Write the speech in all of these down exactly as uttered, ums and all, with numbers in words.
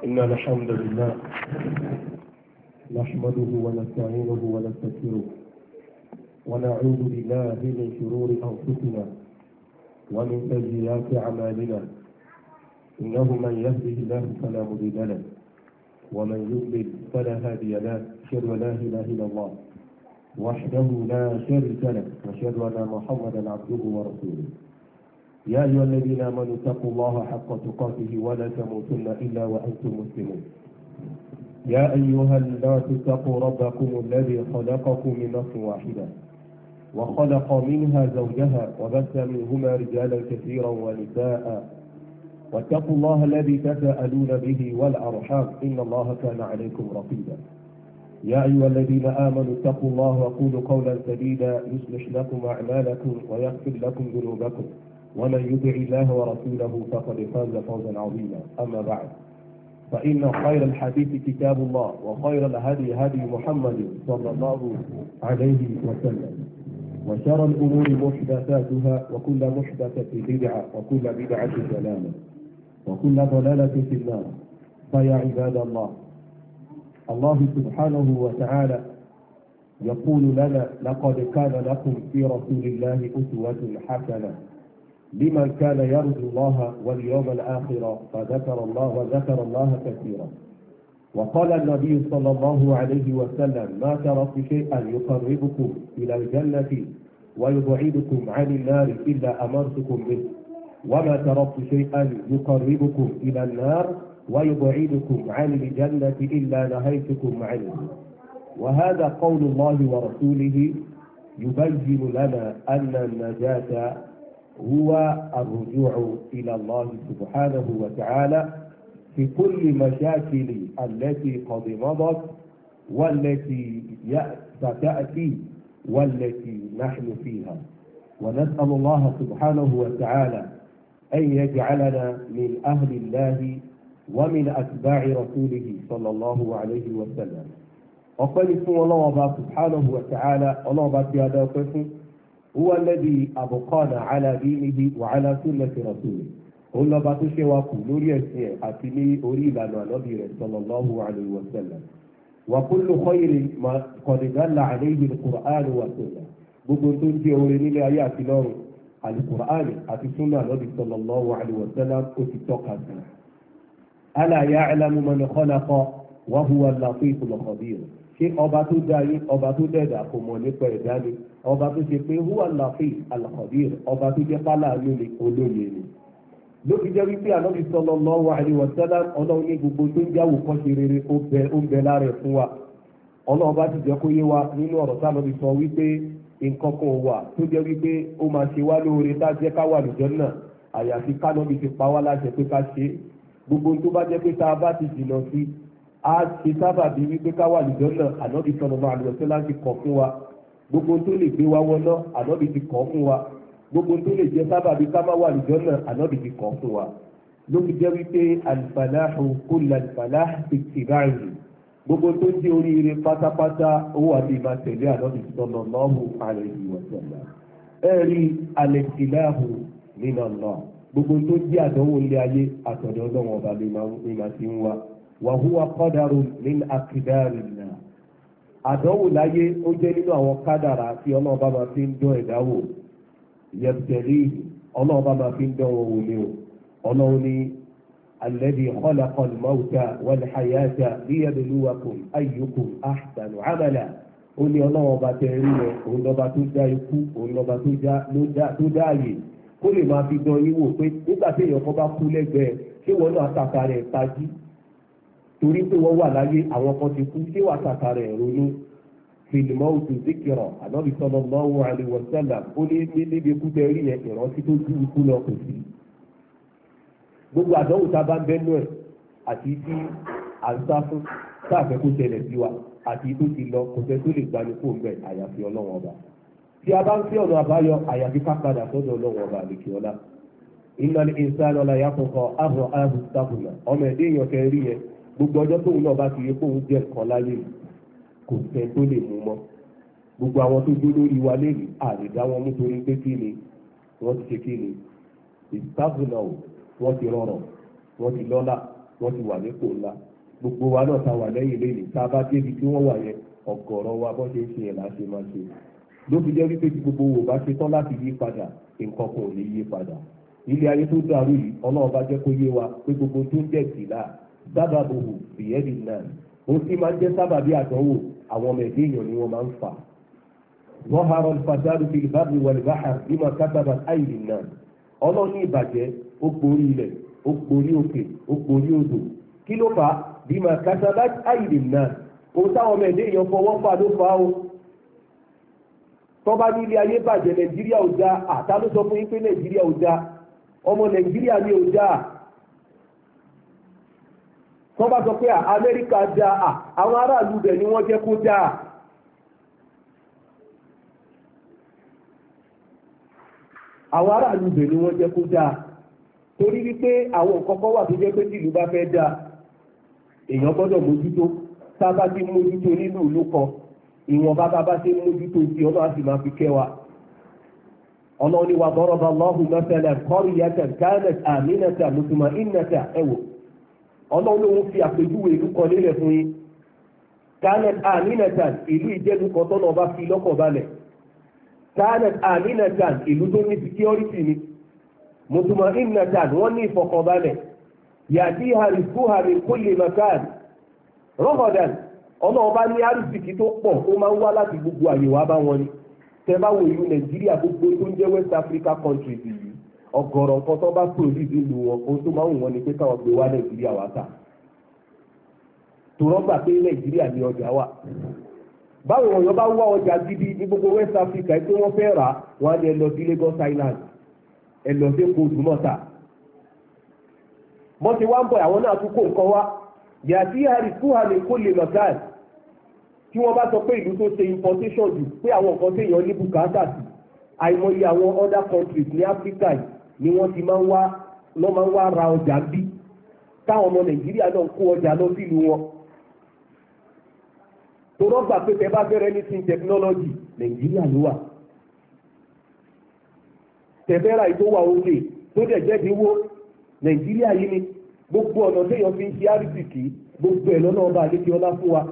إن الحمد لله نحمده ونستعينه ونستغفره ونعوذ بالله من شرور أنفسنا ومن سيئات أعمالنا إنه من يهده الله فلا مضل له ومن يضلل فلا هادي له أشهد أن لا إله إلا الله وحده لا شريك له وأشهد أن محمدا عبده ورسوله يا أيها الذين آمنوا اتقوا الله حق تقاته ولا تموتن إلا وأنتم مسلمون يا أيها الناس اتقوا ربكم الذي خلقكم من نفس واحدة وخلق منها زوجها وبث منهما رجالا كثيرا ونساء واتقوا الله الذي تساءلون به والأرحام إن الله كان عليكم رقيبا يا أيها الذين آمنوا اتقوا الله وقولوا قولا سديدا يصلح لكم أعمالكم ويغفر لكم ذنوبكم ومن يطع الله ورسوله فقد فاز فوزا عظيما أما بعد فإن خير الحديث كتاب الله وخير الهدي هدي محمد صلى الله عليه وسلم وشر الأمور محدثاتها وكل محدثة بدعة وكل بدعة ضلالة وكل ضلالة في النار فيا عباد الله الله سبحانه وتعالى يقول لنا لقد كان لكم في رسول الله أسوة حسنة لمن كان يرجو الله واليوم الآخر فذكر الله وذكر الله كثيرا وقال النبي صلى الله عليه وسلم ما تركت شيئا يقربكم إلى الجنة ويبعدكم عن النار إلا أمرتكم به وما تركت شيئا يقربكم إلى النار ويبعدكم عن الجنة إلا نهيتكم عنه وهذا قول الله ورسوله يبين لنا أن النجاة هو الرجوع إلى الله سبحانه وتعالى في كل مشاكل التي قد مضت والتي ستأتي والتي نحن فيها ونسأل الله سبحانه وتعالى أن يجعلنا من أهل الله ومن أتباع رسوله صلى الله عليه وسلم وقال فún الله سبحانه وتعالى الله باتي أدوكم هو الذي أبقانا على دينه وعلى سنة رسوله òun lọ́ba tó ṣe wa kù lórí ẹ̀sìn ẹ̀ àti ní orí ìlànà ànábì rẹ̀ sallallahu alayhi wa sallam wa kullu khayrin qad dalla alayhi al-Qur'an wa sunnah gbogbo tó ń jẹ́ oore nílé ayé àti lọ́run al-Qur'an àti sunna ànábì sallallahu alayhi wa sallam ó ti tọ́ka sí. ala ya'lamu man khalaqa wa huwa al-latiful khabir ṣé ọba tó dá yín ọba tó dẹ̀dà kò mọ̀ nípa ẹ̀dá ni ọba tó ṣe pé huwa al-latif al-khabir ọba tó jẹ́ pálá lónìí olóye ni ló fi jẹ́ wípé ànábì sallallahu alaihi wa sallam ọlọ́run ní gbogbo tó ń jáwò kọ́ ṣe rere ó ń bẹ lára ẹ̀ fún wa ọlọ́run bá ti jẹ́ kó yé wa nínú ọ̀rọ̀ tá ànábì sọ wípé nǹkan kan wà tó jẹ́ wípé ó máa ṣe wá lóore tá jẹ́ ká wà lùjọ́ náà àyàfi kánábì ti pa wá láṣẹ pé ká ṣe gbogbo tó bá jẹ́ pé tá a bá ti jìnnà sí a ṣe sábà bí wípé ká wà lùjọ́ náà ànábì sallallahu alaihi wa sallam ti kọ̀ fún wa gbogbo tó lè gbé wa wọná ànábì ti kọ̀ fún wa gbogbo tó lè jẹ sábàbí ká má wà lùjọ́ náà ànábì ti kọ́ fún wa ló fi jẹ́ wípé alfalahu kulla alfalah ittiba'ihi gbogbo tó jẹ́ oríire pátápátá owó àti ìmá tẹ̀lé ànábì sallallahu alayhi wa sallam ẹ̀rí al-ibtilahu min Allah gbogbo tó jẹ́ àdánwò ilé ayé àtọ̀dọ̀ ọlọ́wọ́n ọba ní ma ti ń wá wa huwa qadarun min aqdarillah àdánwò láyé ó jẹ́ nínú àwọn kádàrà tí ọlọ́ọ̀bá máa fi ń dán ẹ̀dá wò yẹbùtẹ̀lì ọlọ́ọ̀bá máa fi ń dánwò wò ni o ọlọ́run ní alladhi khalaqa al-mawta wal-hayata liyabluwakum ayyukum ahsanu amala ó ní ọlọ́ọ̀bá tẹ rí rẹ òun lọ́ba tó dá ikú òun lọ́ba tó dá ààyè kó lè máa fi dán yín wò pé nígbà tí èèyàn kan bá kú lẹ́gbẹ̀ẹ́ ṣé wọ́n náà tàkà rẹ̀ tají torí pé wọ́n wà láyé àwọn kan ti kú ṣé wàá tàkà rẹ̀ ronú fìlìmọ́ọ̀tù zikirọ̀ ànábì sallallahu alaihi wa sallam ó ní níbi ikú tẹ rí yẹn ìrántí tó ju ikú lọ kò sí. gbogbo àdánwò tá a bá ń bẹ́nu ẹ̀ àti tí à ń sá fún sáàfẹ́ kó ṣẹlẹ̀ sí wa àti tó ti lọ kò fẹ́ tó lè gbani kó ń bẹ̀ àyàfi ọlọ́wọ́n ọba. tí a bá ń fi ọ̀nà àbáyọ àyàfi ká padà sọ́dọ̀ ọlọ́wọ́n ọba àlèkè ọlá. innal insana la yatgha an ra'ahu istaghna ọmọ ẹ̀dẹ́ èèyàn kẹ rí yẹn gbogbo ọjọ́ tóun náà bá ti yẹ kóun jẹ́ nǹkan láyé kò sẹ́ tó lè mú mọ́ gbogbo àwọn tó dó lórí wa lẹ́yìn àlè dá wọn mú torí pé kí ni wọ́n ti ṣe kí ni ìsáàbùnà o wọ́n ti rọrọ̀ wọ́n ti lọ́lá wọ́n ti wà nípò ńlá gbogbo wa náà ta wà lẹ́yìn lẹ́yìn tá a bá débi tí wọ́n wà yẹn ọ̀gọ̀rọ̀ wa bọ́ ṣe ń ṣe yẹn là ṣe máa ṣe ló fi jẹ́ wípé tí gbogbo wo bá ṣe tán láti yí padà nǹkan kan ò ní yí padà ilé ayé tó dàrú yìí ọlọ́run bá jẹ́ kó yé wa pé gbogbo tó ń jẹ́ ìsìlá sábàbòhù bìyẹ́dì náà ó sì máa ń jẹ́ sábàbí àdánwò àwọn ọmọ ẹ̀dẹ́ èèyàn ni wọ́n máa ń fà ظهر الفساد في البر والبحر بما كسبت أيدي الناس ọlọ́run ní ìbàjẹ́ ó gborí ilẹ̀ ó gborí òkè ó gborí odò kí ló fà á bima kasabat أيدي الناس ohun táwọn ọmọ ẹ̀dẹ́ èèyàn fọwọ́ fà ló fà á o tọ́ba ní ilé ayé bàjẹ́ nàìjíríà ò dáa àtà ló sọ fún yín pé nàìjíríà ò dáa ọmọ nàìjíríà ní ò dáa tọ́ba sọ pé amẹ́ríkà dáa àwọn aráàlú bẹ̀ ni wọ́n jẹ́ kó dáa. àwọn aráàlú bẹ̀ ni wọ́n jẹ́ kó dáa torí wípé àwọn nǹkan kan wà tó jẹ́ pé tí ìlú bá fẹ́ dáa èèyàn gbọ́dọ̀ mójútó tá a bá ti mójútó nínú ìlú kan ìwọ̀n bá bá bá ṣe mójútó sí ọ̀nà àti máa fi kẹ́ wa. ọlọ́run ni wà daraba Allahu mathalan qaryatan kanat aminatan mutma'innatan ẹ̀wò ọlọ́run ló ń fi àpèjúwe ìlú kan lélẹ̀ fún yín kanat aminatan ìlú ìjẹ́lu kan tọ́nà ọba fi lọ́kàn balẹ̀ kanat aminatan ìlú tó ní security ni mutma'innatan wọ́n ní ìfọkànbalẹ̀ ya'tiha rizquha min kulli makan ragadan ọ̀nà ọba ní àrísìkí tó pọ̀ ó máa ń wá láti gbogbo àyè wá bá wọn ni tẹ bá wo ìlú nàìjíríà gbogbo tó ń jẹ́ west africa countries yìí ọ̀gọ̀rọ̀ nǹkan tó bá produce ìlú wọn ohun tó máa ń wù wọn ni pé káwọn gbé wá nàìjíríà wá tà tòrọ́ gbà pé nàìjíríà ní ọjà wà báwo wọn yọ bá wá ọjà gidi ní gbogbo west africa tí wọ́n fẹ́ rà wọ́n á ní ẹ lọ sí lagos island ẹ lọ sí kóòtù mọ́ta wọ́n ti wá ń bọ̀ àwọn náà tún kó nǹkan wá yàtí àrísùhà lè kó lè mọ̀gáàdì tí wọ́n bá sọ pé ìlú tó ṣe importation jù pé àwọn nǹkan téèyàn ní bùkátà sí àìmọye àwọn other countries ní Africa yìí ni wọ́n ti máa ń wá lọ́ máa ń wá ra ọjà bí táwọn ọmọ Nàìjíríà náà kó ọjà lọ sílùú wọn. tó rọ́gbà pé tẹ bá fẹ́rẹ́ ní sin technology Nàìjíríà ló wà. tẹ̀fẹ́ra ìtò wà òkè tó dẹ̀ jẹ́ ìdíwó Nàìjíríà yìí ni gbogbo ọ̀nà téèyàn fi ń ṣe àrísìkì gbogbo ẹ̀ lọ́nà ọba àdékè ọlá fún wa.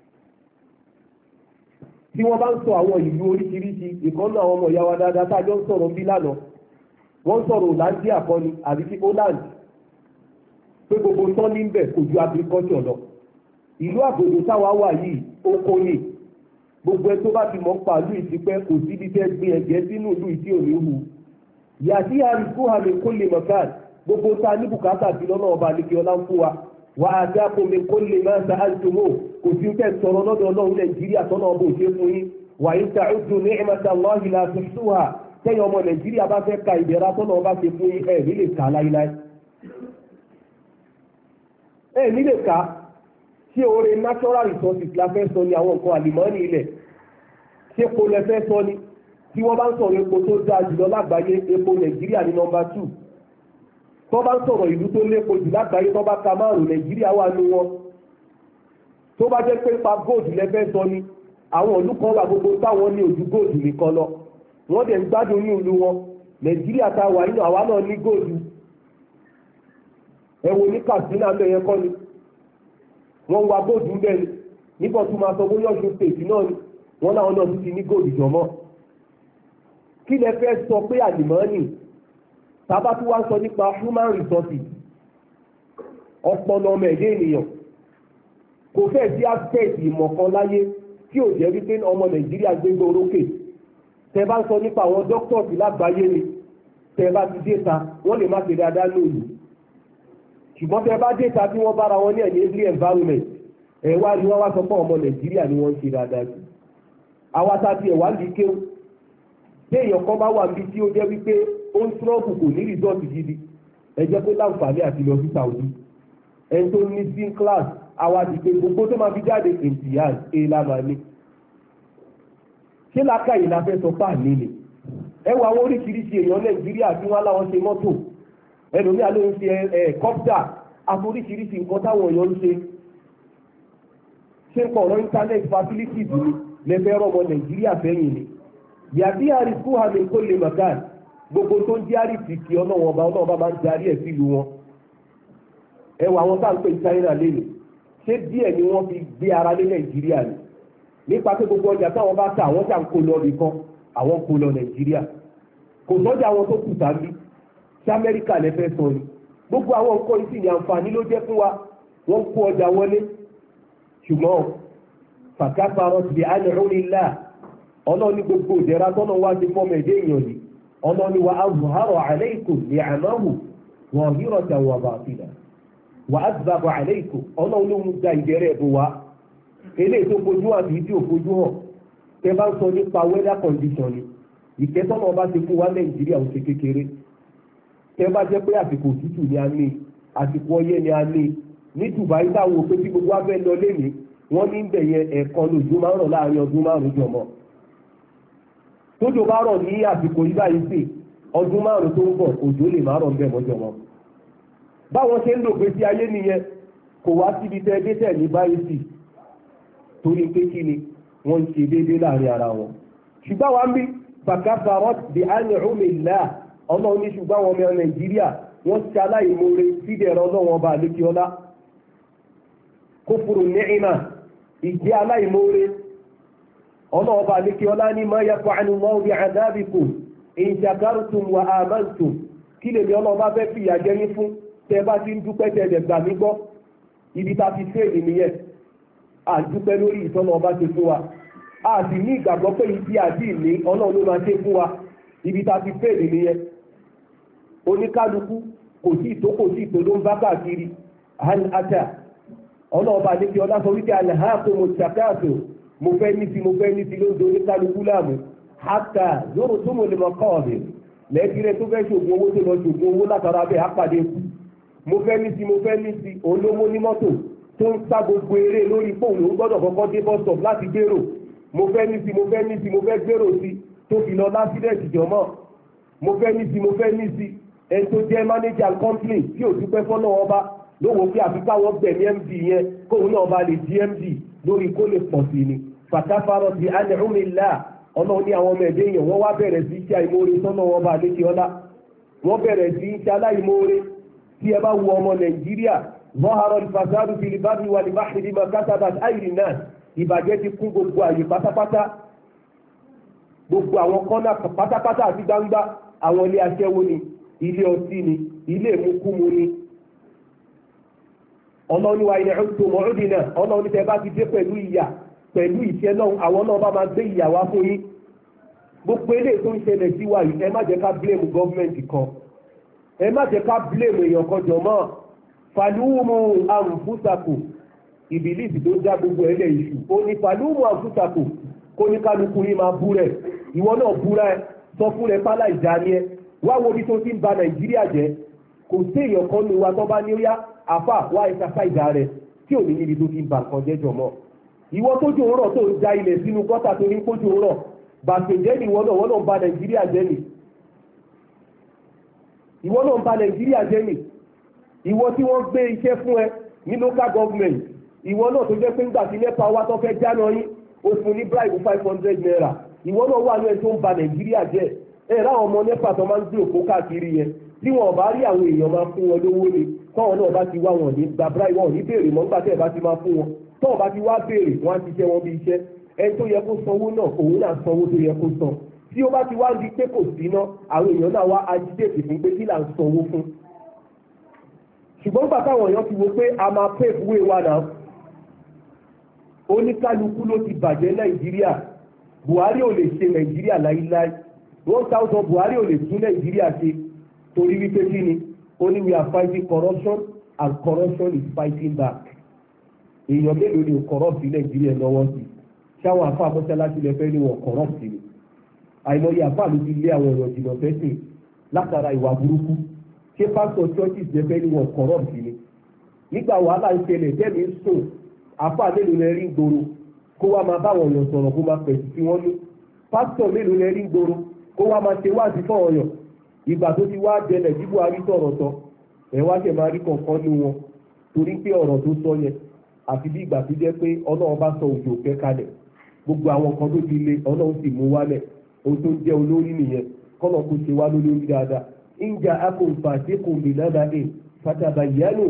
tí wọ́n bá ń sọ àwọn ìlú oríṣiríṣi ìkànnì àwọn ọmọ ìyá wa dáadáa tájọ́ ń sọ̀rọ̀ bí lánàá wọ́n sọ̀rọ̀ Hollandia kọ́ni àbí sí Holland pé gbogbo tán ní bẹ̀ kò ju agriculture lọ ìlú àgbègbè táwa wà yìí oko ni gbogbo ẹ tó bá ti mọ̀ ń pa ìlú ìtìpẹ́ kò síbi tẹ́ gbin ẹ̀jẹ̀ sínú ìlú ìtì òní hu yàtí àríkú hàmì kó lè mọ̀kàn gbogbo ta ní bùkátà sí lọ́nà ọba àlekè ọlá ń fún wa wà á dá kó mi kó lè máa sa àìsùnmọ́ kò sí tẹ̀ sọ̀rọ̀ lọ́dọ̀ ọlọ́run Nàìjíríà tọ́nà ọba òṣè fún yín wà á ta ọdún ní ẹ̀mẹ́ta lọ́hìn la tó sùn hà tẹ́yìn ọmọ Nàìjíríà bá fẹ́ ka ìdẹ̀ra tọ́nà ọba ṣe fún yín ẹ̀ nílé ká láíláí. ẹ̀ nílé ká ṣé oore natural resources la fẹ́ sọ ni àwọn nǹkan àlìmọ́ọ́nì ilẹ̀ ṣé epo lẹ fẹ́ sọ ni tí wọ́n bá ń sọ̀rọ̀ epo tó dáa jùlọ lágbàáyé epo Nàìjíríà ní nọ́mbà two tó bá ń sọ̀rọ̀ ìlú tó lépo jù lágbàáyé tó bá ka márùn Nàìjíríà wà ní wọn tó bá jẹ́ pé pa gold lẹ́fẹ́ sọ ni àwọn ìlú kan wà gbogbo táwọn ní ojú gold nìkan lọ wọ́n dẹ̀ ń gbádùn ní ìlú wọn Nàìjíríà tá a wà nínú àwa náà ní gold ẹ wo ní Katsina lẹ́yìn kọ́ ni wọ́n ń wa gold ń bẹ̀ ni nígbà tó máa sọ bóyá Ọ̀ṣun state náà ni wọ́n láwọn náà tún ti ní gold jọmọ́ kí lẹ fẹ́ sọ pé àlìmọ́ọ́nì tábà tí wọ́n sọ nípa human resources ọpọlọ ọmọ ẹ̀dẹ́ ènìyàn kò fẹ́ sí aspect ìmọ̀ kan láyé tí ò jẹ́ wípé ọmọ Nàìjíríà gbégbé orókè tẹ bá ń sọ nípa àwọn doctors lágbàáyé ni tẹ bá ti déta wọ́n lè má ṣe dáadáa lóòlù ṣùgbọ́n tẹ bá déta tí wọ́n bára wọn ní ẹ̀yìn every environment ẹ̀ wá ní wọ́n wá sọ pé ọmọ Nàìjíríà ni wọ́n ń ṣe dáadáa jù àwa ta ti ẹ̀ wá lè kéwù téèyàn kan bá wà níbi tí ó jẹ́ wípé ó ń trọ́ọ̀bù kò ní rìsọ́ọ̀tì gidi ẹ jẹ́ pé láǹfààní àti lọ sí Saudi ẹni tó ní sí class àwa ti pé gbogbo tó máa fi jáde ìntìyàn èèlà máa ní. ṣé lákàyè la fẹ́ sọ páà ní ni ẹ wo àwọn oríṣiríṣi èèyàn Nàìjíríà tí wọ́n láwọn ṣe mọ́tò ẹlòmíà ló ń ṣe ẹ kọ́pítà àti oríṣiríṣi nǹkan táwọn èèyàn ń ṣe ṣé nǹkan ọ̀rọ̀ internet facilities ni lẹ́fẹ̀ẹ́ rọmọ Nàìjíríà fẹ́yìn ni yàtí àrísùn àmì kó lè mọ̀kàn gbogbo tó ń járí tìkì ọlọ́wọ́n ọba ọlọ́wọ́n ọba máa ń darí ẹ̀ sílùú wọn ẹwà àwọn tá à ń pè China lẹ́nu ṣé díẹ̀ ni wọ́n fi gbé ara lé Nàìjíríà ni nípa pé gbogbo ọjà táwọn bá ta àwọn jà ń kó lọ nìkan àwọn kó lọ Nàìjíríà kò sọ́jà àwọn tó kù sábí sí Amẹ́ríkà lẹ́fẹ́ sọ ni gbogbo àwọn nǹkan yìí sì ní àǹfààní ló jẹ́ fún wa wọ́n kó ọjà wọlé ṣùgbọ́n fàkàfàrọ̀ ti ànìrúnilá ọlọ́run ní gbogbo ìdẹ̀ra tọ́nà wá sí fọ́mọ ẹ̀dẹ́ èèyàn yìí ọlọ́run ní wa azhara alaykum ni'amahu zahiratan wa batina wa azbaga alaykum ọlọ́run ló ń da ìdẹ̀rẹ̀ bò wá eléyìí tó fojú àti ìdí òfojú hàn tẹ bá ń sọ nípa weather condition ni ìkẹ́tọ́nà ọba ti fún wa Nàìjíríà ò ṣe kékeré tẹ bá jẹ́ pé àsìkò òtútù ni a ní àsìkò ọyẹ́ ni a ní ní Dubai táwọn òpé tí gbogbo abẹ́ lọ lé ní wọ́n ní bẹ̀ yẹn ẹ̀ẹ̀kan lójú máa ń rọ̀ láàrin ọdún márùn-ún jọmọ́ tójò bá rọ̀ ní àsìkò yìí báyìí sí ọdún márùn-ún tó ń bọ̀ òjò lè má rọ̀ ń bẹ̀ mọ́jọ́ wọn báwọn ṣe ń lò pé sí ayé nìyẹn kò wá síbi tẹ́ dé tẹ̀ ní báyìí sí torí pé kí ni wọ́n ń ṣe déédéé láàrin ara wọn ṣùgbọ́n wa ń bí fakafarat bi an'umillah ọmọ ní ṣùgbọ́n àwọn ọmọ Nàìjíríà wọ́n ṣe aláìmoore sídẹ̀rọ ọlọ́wọ́n ọba àlékiọlá kufru ni'ima ìjẹ́ aláìmoore ọlọ́wọ́n ọba àlékiọlá ní ma yaf'alu Allahu bi'adhabikum in shakartum wa amantum kí lèmi ọlọ́wọ́n bá fẹ́ fìyà jẹ yín fún tẹ́ bá ti ń dúpẹ́ tẹ́ ẹ̀dẹ̀ gbà mí gbọ́ ibi tá a ti fẹ́ nìyẹn à ń dúpẹ́ lórí ìtọ́nà ọba ti fún wa a sì ní ìgbàgbọ́ pé ibi àti ìní ọlọ́run ló máa ṣe fún wa ibi tá a ti fẹ́ nìyẹn oníkálukú kò sí ìtó kò sí ìtó ló ń bá káàkiri ata ọlọ́ọ̀bá ní kí ọlá sọ wípé alahaakum mọ̀tàkáàtò mo fẹ́ ní ti mo fẹ́ ní ti ló ń do oníkálukú láàmú hata zoro tó mo lè mọ kọ́ọ̀dì lẹ́ẹ̀kìrẹ́ tó fẹ́ ṣògùn owó tó lọ ṣògùn owó látara bẹ́ẹ̀ àpàdé kú mo fẹ́ ní ti mo fẹ́ ní ti olówó ní mọ́tò tó ń sá gbogbo eré lórí fóònù ó gbọ́dọ̀ kọ́kọ́ dé bus stop láti gbèrò mo fẹ́ ní ti mo fẹ́ ní ti mo fẹ́ gbèrò sí tó fi lọ lásìdẹ̀tì jọmọ́ mo fẹ́ ní ti mo fẹ́ ní ti ẹni tó jẹ́ manager company tí ò dúpẹ́ fọ́nà ọba lówó pé àfikà wọn gbẹ̀mí md yẹn kóun náà bá lè di md lórí kó lè pọ̀ sí ni fàtàfàrọ̀ sí an'umillah ọlọ́run ní àwọn ọmọ ẹ̀dẹ́ èèyàn wọ́n wá bẹ̀rẹ̀ sí iṣẹ́ àìmóore sọ́nà wọn bá lékè ọlá wọ́n bẹ̀rẹ̀ sí iṣẹ́ aláìmóore tí ẹ bá wo ọmọ Nàìjíríà zahara al-fasadu fil barri wal bahri bima kasabat aydi nas ìbàjẹ́ ti kún gbogbo àyè pátápátá gbogbo àwọn kọ́nà pátápátá àti gbangba àwọn ilé aṣẹ́wó ni ilé ọtí ni ilé ìmúkúmu ni ọlọ́run wa ilẹ̀ ọ̀tún mọ́ọ́dì náà ọlọ́run ní tẹ́ bá ti dé pẹ̀lú ìyà pẹ̀lú ìṣẹ́ náà àwọn náà bá máa gbé ìyà wá fún yín gbogbo eléyìí tó ń ṣẹlẹ̀ sí wa yìí ẹ má jẹ́ ká blame gọ́ọ̀mẹ̀ntì kan ẹ má jẹ́ ká blame èèyàn kan jọ mọ́ fàlùmù àrùnfúsàkù ìbílíìsì tó já gbogbo ẹlẹ́ iṣu ó ní fàlùmù àrùnfúsàkù kó ní kálukú yín máa bú rẹ̀ ìwọ náà búra ẹ sọ fún rẹ pálá ìjà ni ẹ wá wo bí tó ti ń ba Nàìjíríà jẹ́ kò sí èèyàn kan ní wa tó bá ní ó yá àfà wá ìsàfà ìdá rẹ tí ò ní níbi tó ti ń ba nǹkan jẹ́ jọmọ́ ìwọ tójú òórọ̀ tó ń ja ilẹ̀ sínú gọ́tà tó ní kójú òórọ̀ bàtẹ̀jẹ́ ni ìwọ náà wọ́n náà ń ba Nàìjíríà jẹ́ ni ìwọ náà ń ba Nàìjíríà jẹ́ ni ìwọ tí wọ́n gbé iṣẹ́ fún ẹ ní local government ìwọ náà tó jẹ́ pé ńgbà tí nepa wá tó fẹ́ jáná yín ó fún ní bribe five hundred naira ìwọ náà wà ní ẹ tó ń ba Nàìjíríà jẹ́ ẹ láwọn ọmọ nepa tó máa ń gbé òkú káàkiri yẹn tí wọn bá rí àwọn èèyàn máa fún wọn lówó ni tọ́wọ́n náà bá ti wá wọn ní gba bribe wọn ní béèrè mọ́ nígbà tẹ́ ẹ bá ti máa fún wọn tọ́wọ́n bá ti wá béèrè wọn á ti ṣe wọn bí iṣẹ́ ẹni tó yẹ kó sanwó náà òun náà sanwó tó yẹ kó san tí ó bá ti wá di pé kò sí ná àwọn èèyàn náà wá agitate fún pé kí là ń sanwó fún ṣùgbọ́n nígbà táwọn èèyàn ti wo pé a máa pave way wa náà oníkálukú ló ti bàjẹ́ Nàìjíríà Buhari ò lè ṣe Nàìjíríà láíláí one thousand Buhari ò lè tún Nàìjíríà ṣe torí wípé kí ni ó ní we are fighting corruption and corruption is fighting back èèyàn mélòó ni corrupt Nàìjíríà lọ́wọ́ sí ṣáwọn àfa àmọ́ṣáláṣí lẹ́fẹ́ ni wọ́n corrupt ni àìmọye àfa ló ti lé àwọn èèyàn jìnnà fẹ́sìn látara ìwà burúkú ṣé pásítọ̀ churches lẹ́fẹ́ ni wọ́n corrupt ni nígbà wàhálà ń ṣẹlẹ̀ tẹ́mi ń sùn àfa mélòó lẹ rí gbòòrò kó wá máa báwọn èèyàn sọ̀rọ̀ kó máa pẹ̀sì tí wọ́n ní pásítọ̀ mélòó lẹ rí gbòòrò kó wá máa ṣe wáàsí fún ọ̀yàn ìgbà tó ti wá dẹlẹ̀ tí Buhari sọ̀rọ̀ sọ ẹ̀ wá ṣe máa rí kọ̀ọ̀kan ní wọn torí pé ọ̀rọ̀ tó sọ yẹn àfi bí ìgbà tó jẹ́ pé Ọlọ́run bá sọ òjò kẹ́kalẹ̀ gbogbo àwọn kan tó ti le Ọlọ́run sì mú wálẹ̀ ohun tó jẹ́ olórí nìyẹn kọ́nà kó ṣe wá lórí dáadáa ìjà akóńfà àdékùn bìnnádà ẹ̀ fatabayyanu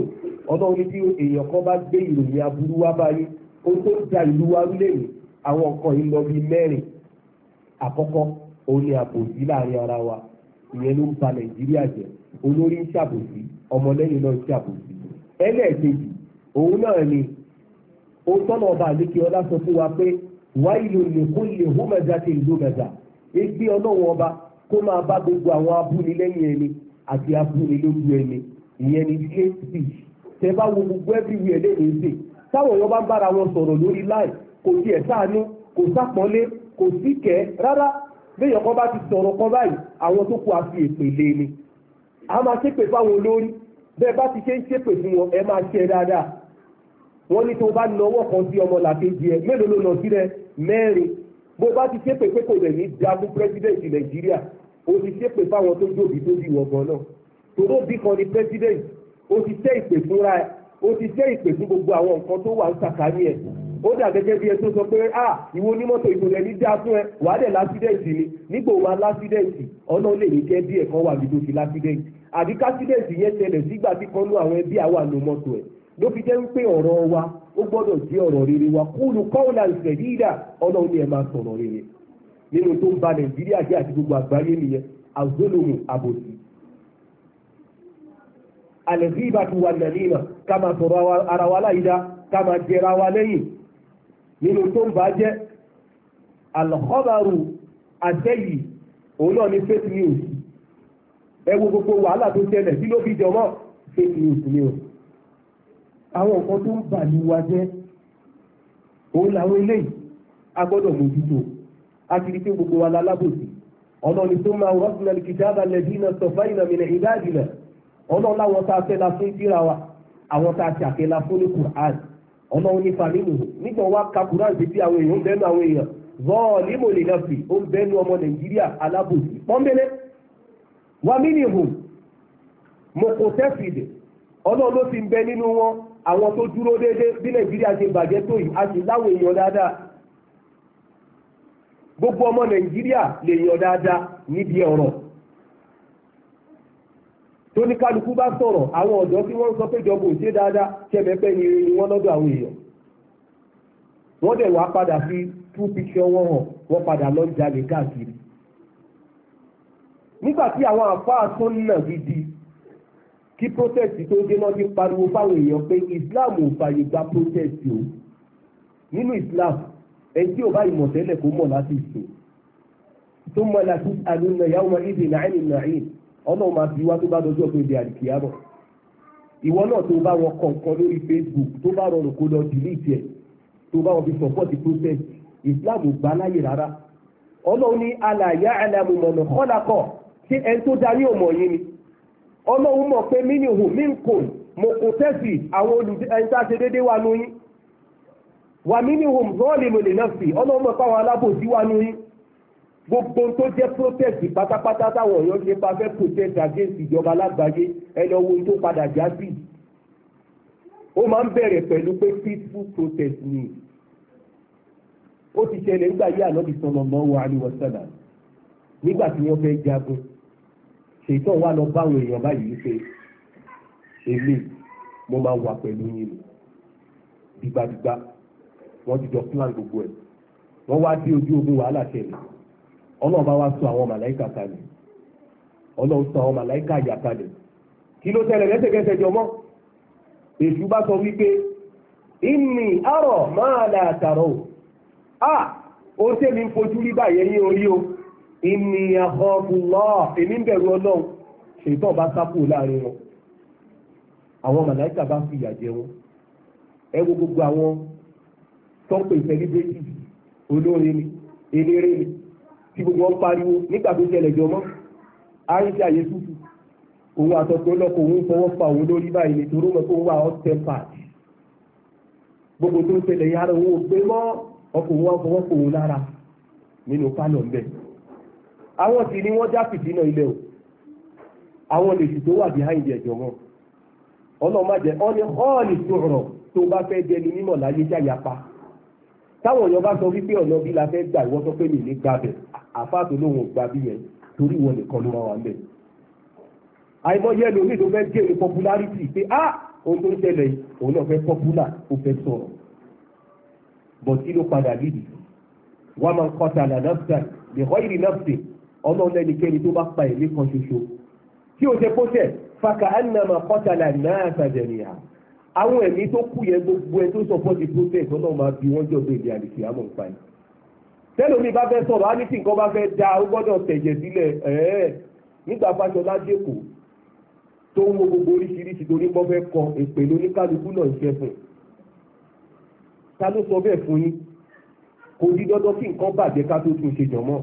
ọlọ́run ní tí èèyàn kan bá gbé ìròyìn aburú wá báyìí ó tó da ìlú wa lẹ́nu àwọn nǹkan yìí lọ bíi mẹ́rin. àkọ́kọ́ òun ni àbòsí láàrin ara wa ìyẹn ló ń ba nàìjíríà jẹ́ olórí ń ṣàbòsí ọmọlẹ́yìn náà ń ṣàbòsí. ẹlẹ́ẹ̀kejì òun náà ni ó tọ́nà ọba àlékè ọlá sọ fún wa pé wáìlú lè kó lè húmẹ́dá ti ìlú mẹ́ta égbé ọlọ́run ọba kó máa bá gbogbo àwọn abúnilẹ́yìn ẹni àti abúnilójú ẹni ìyẹn ni hate speech. tẹ bá wo gbogbo everywhere lẹ́yìn ṣe táwọn èèyàn bá ń bára wọn sọ̀rọ̀ lórí láì kò tiẹ̀ sáànú kò sápọ́nlé kò sí kẹ́ rárá béèyàn kan bá ti sọ̀rọ̀ kan báyìí àwọn tó kù àfi èpè lé ni. a máa ṣépè fáwọn olórí bẹ́ẹ̀ bá ti ṣe ń ṣépè fún wọn ẹ máa ṣe dáadáa. wọ́n ní tó bá nawọ́ kan sí ọmọ làkejì ẹ mélòó ló lọ sílẹ̀ mẹ́rin. bó bá ti ṣépè pé kò lè ní jagun pírẹsidẹ̀ntì nàìjíríà ó ti ṣépè fáwọn tó jòbí tó bí wọ̀gàn náà. tòró bí kan ní pírẹsidẹ̀ntì ó ti ṣe ìpè fúnra ẹ ó ti ṣe ìpè fún gbogbo àwọn nǹkan tó wà ń sàkání ẹ. ó dà gẹ́gẹ́ bí ẹ tó sọ pé ah ìwọ onímọ́tò ìtòlẹ̀ ní dáa fún ẹ wàá dẹ̀ lásídẹ̀ǹtì ni nígbà wo máa lásídẹ̀ǹtì ọ̀nà lè ní kẹ́ bí ẹ̀kan wà níbi tó fi lásídẹ̀ǹtì àbí kásídẹ̀ǹtì yẹn tẹlẹ̀ sígbà tí kan nú àwọn ẹbí àwa nù mọ́tò ẹ̀ ló fi jẹ́ ń pé ọ̀rọ̀ wa ó gbọ́dọ̀ jẹ́ ọ̀rọ̀ rere wa kúlù kọ́ọ̀lá ìṣẹ̀dídà ọ̀nà òní ẹ̀ máa sọ̀rọ̀ rere nínú tó ń ba nàìjíríà jẹ́ àti gbogbo àgbáyé nìyẹn àzólòmù àbòsí àlẹ́sí ìbátu wà nàníyàn ká máa sọ̀rọ̀ ara wa láyìídá ká máa jẹra wa lẹ́yìn nínú tó ń bá jẹ́ alọ́kọ́bàrù àtẹ́yì òun náà ní fake news ẹ wo gbogbo wàhálà tó ṣẹlẹ̀ sí ló fi jọmọ́ fake news ni o àwọn nǹkan tó ń bà ní wa jẹ́ òun làwọn eléyìí a gbọ́dọ̀ mójútó a ti rí pé gbogbo wa lálábòsí ọ̀nà ni tó máa rọ́sùn náà kìtàbà lẹ́dínà sọ̀fáìnà mìíràn ìdájìnà ọ̀nà láwọn tá a fẹ́ la fún síra wa àwọn tá a ti àkẹ́lá fún ní Qur'an ọ̀nà onífà nínú nígbà wá ka Qur'an sí tí àwọn èèyàn ń bẹ́nu àwọn èèyàn zọ́ọ̀lì mòlè náà fi ó ń bẹ́nu ọmọ Nàìjíríà alábòsí pọ́nbélé wà mí ní ìhùn mọ̀kòtẹ́fìdì ọ̀nà ló ti ń bẹ nínú wọn àwọn tó dúró déédéé bí Nàìjíríà ṣe bàjẹ́ tó yìí a sì láwọn èèyàn dáadáa gbogbo ọmọ Nàìjíríà lè yàn dáadáa níbi ọ̀rọ̀ tó ní kálukú bá sọ̀rọ̀ àwọn ọ̀dọ́ tí wọ́n ń sọ pé jọba ò ṣe dáadáa kẹ́mẹ́pẹ́ ni ni wọ́n lọ́dọ̀ àwọn èèyàn wọ́n dẹ̀ wá padà fi two picture wọn hàn wọ́n padà lọ ń jalè káàkiri nígbà tí àwọn àfáà tó ń nà gidi kí protest tó dé náà ti pariwo fáwọn èèyàn pé Islam ò fàyè gba protest o nínú Islam ẹni tí ò bá ìmọ̀ tẹ́lẹ̀ kó mọ̀ láti ìsìn tó mọ̀ láti àlùmọ̀ ìyàwó máa ìdè nàìjíríà nàìjíríà ọlọ́run máa fi wá tó bá dọjọ́ pé ibi àdìkìyàmọ̀ ìwọ náà tó bá wọn kọ̀ọ̀kan lórí Facebook tó bá rọrùn kó lọ delete ẹ̀ tó bá wọn fi support protest Islam ò gbà láyè rárá ọlọ́run ní alàyà àlàmùmọ̀nà kọ́lákọ̀ ṣé ẹni tó darí ọmọ yìí ni ọlọ́run mọ̀ pé mínìhù mínkò mo kò tẹ́sì àwọn olùdíje tá a ṣe déédéé wà nù yín wà mínìhù rọ́ọ̀lì lòlè náà sí ọlọ́run mọ̀ pé àwọn alábòsí wà nù yín gbogbo tó jẹ́ protest pátápátá táwọn èèyàn ṣe bá fẹ́ protest against ìjọba lágbàáyé ẹni ọwọ́ tó padà já sí ó máa ń bẹ̀rẹ̀ pẹ̀lú pé peaceful protest ni ó ti ṣẹlẹ̀ nígbà yí Ànábì sallallahu alaihi wasallam nígbà tí wọ́n fẹ́ jagun ṣètò wà lọ báwọn èèyàn báyìí pé èmi mo máa wà pẹ̀lú yín dìgbàdìgbà wọ́n ti jọ plan gbogbo ẹ̀ wọ́n wá dé ojú ogun wàhálà ṣẹlẹ̀ ọlọ́run bá wá sọ àwọn màláìkà kalẹ̀ ọlọ́run sọ àwọn màláìkà àyà kalẹ̀ kí ló tẹ̀lé lẹ́sẹ̀kẹsẹ̀ jọmọ́ èṣù bá sọ wípé inni arọ̀ máa là àtàrọ̀ à ó tẹ̀mí ń fojú rí báyẹn yín orí o inni akhafullah èmi ń bẹ̀rù ọlọ́run ṣètò bá sápò láàrin wọn àwọn màláìkà bá fi ìyà jẹ wọn ẹ wo gbogbo àwọn tọ́pẹ̀ celebrity olórin ni eléré ni tí gbogbo wọn pariwo nígbà tó ṣẹlẹ̀ jọmọ́ àìsí àyè tútù òun àtọ̀tọ̀ lọ́kọ̀ òun fọwọ́ pa òun lórí báyìí nítorí mọ̀ tó ń wà hot tempered gbogbo tó ń ṣẹlẹ̀ yára òun ò gbé mọ́ ọkọ̀ òun wá fọwọ́ pa òun lára nínú pálọ̀ ńbẹ̀ àwọn sì ni wọ́n já fìtínà ilẹ̀ o àwọn lèṣù tó wà behind ẹ̀jọ̀ wọn ọlọ́mọdé ọ́ni ọ́ọ̀lì sọ̀rọ̀ tó bá fẹ́ jẹni mímọ̀ láyé jáyapa táwọn èèyàn bá sọ wípé ọ̀nà bí la fẹ́ gbà ìwọ́n sọ pé mi ní gbàbẹ̀ àfáàtò lóhùn gbà bí yẹn torí ìwọ nìkan ló máa wà ń bẹ̀. àìmọye ẹlòmíì tó fẹ́ jẹ́ ní popularity pé á ohun tó ń ṣẹlẹ̀ òun náà fẹ́ popular ó fẹ́ sọ̀rọ̀ bọ̀ kí ló padà lídìí wọ́n máa ń kọ́ta àlànàfíà lè họ́ ìrìn náà sí ọlọ́run lẹ́nikẹ́ni tó bá pa ẹ̀mí kan ṣoṣo tí ó ṣe kóṣẹ̀ faka annama kọ́ta àlànàfíà jẹ̀nìyà àwọn ẹ̀mí tó kú yẹn gbogbo ẹ̀ tó support the protest ọlọ́run máa bí wọ́n jọ bèèrè àlèkè àmọ́ ń pa ẹ̀ tẹ́lómi bá fẹ́ sọ̀rọ̀ á ní tí nǹkan bá fẹ́ da ó gbọ́dọ̀ tẹ̀jẹ̀ sílẹ̀ ẹ̀ẹ́ nígbà Fáṣọlá dẹ́kọ̀ tó ń wo gbogbo oríṣiríṣi torí bọ́ fẹ́ kọ èpè lóníkálukú náà ń ṣe fún ta ló sọ bẹ́ẹ̀ fún yín kò di dandan kí nǹkan bàjẹ́ ká tó tún ṣe jọ̀mọ́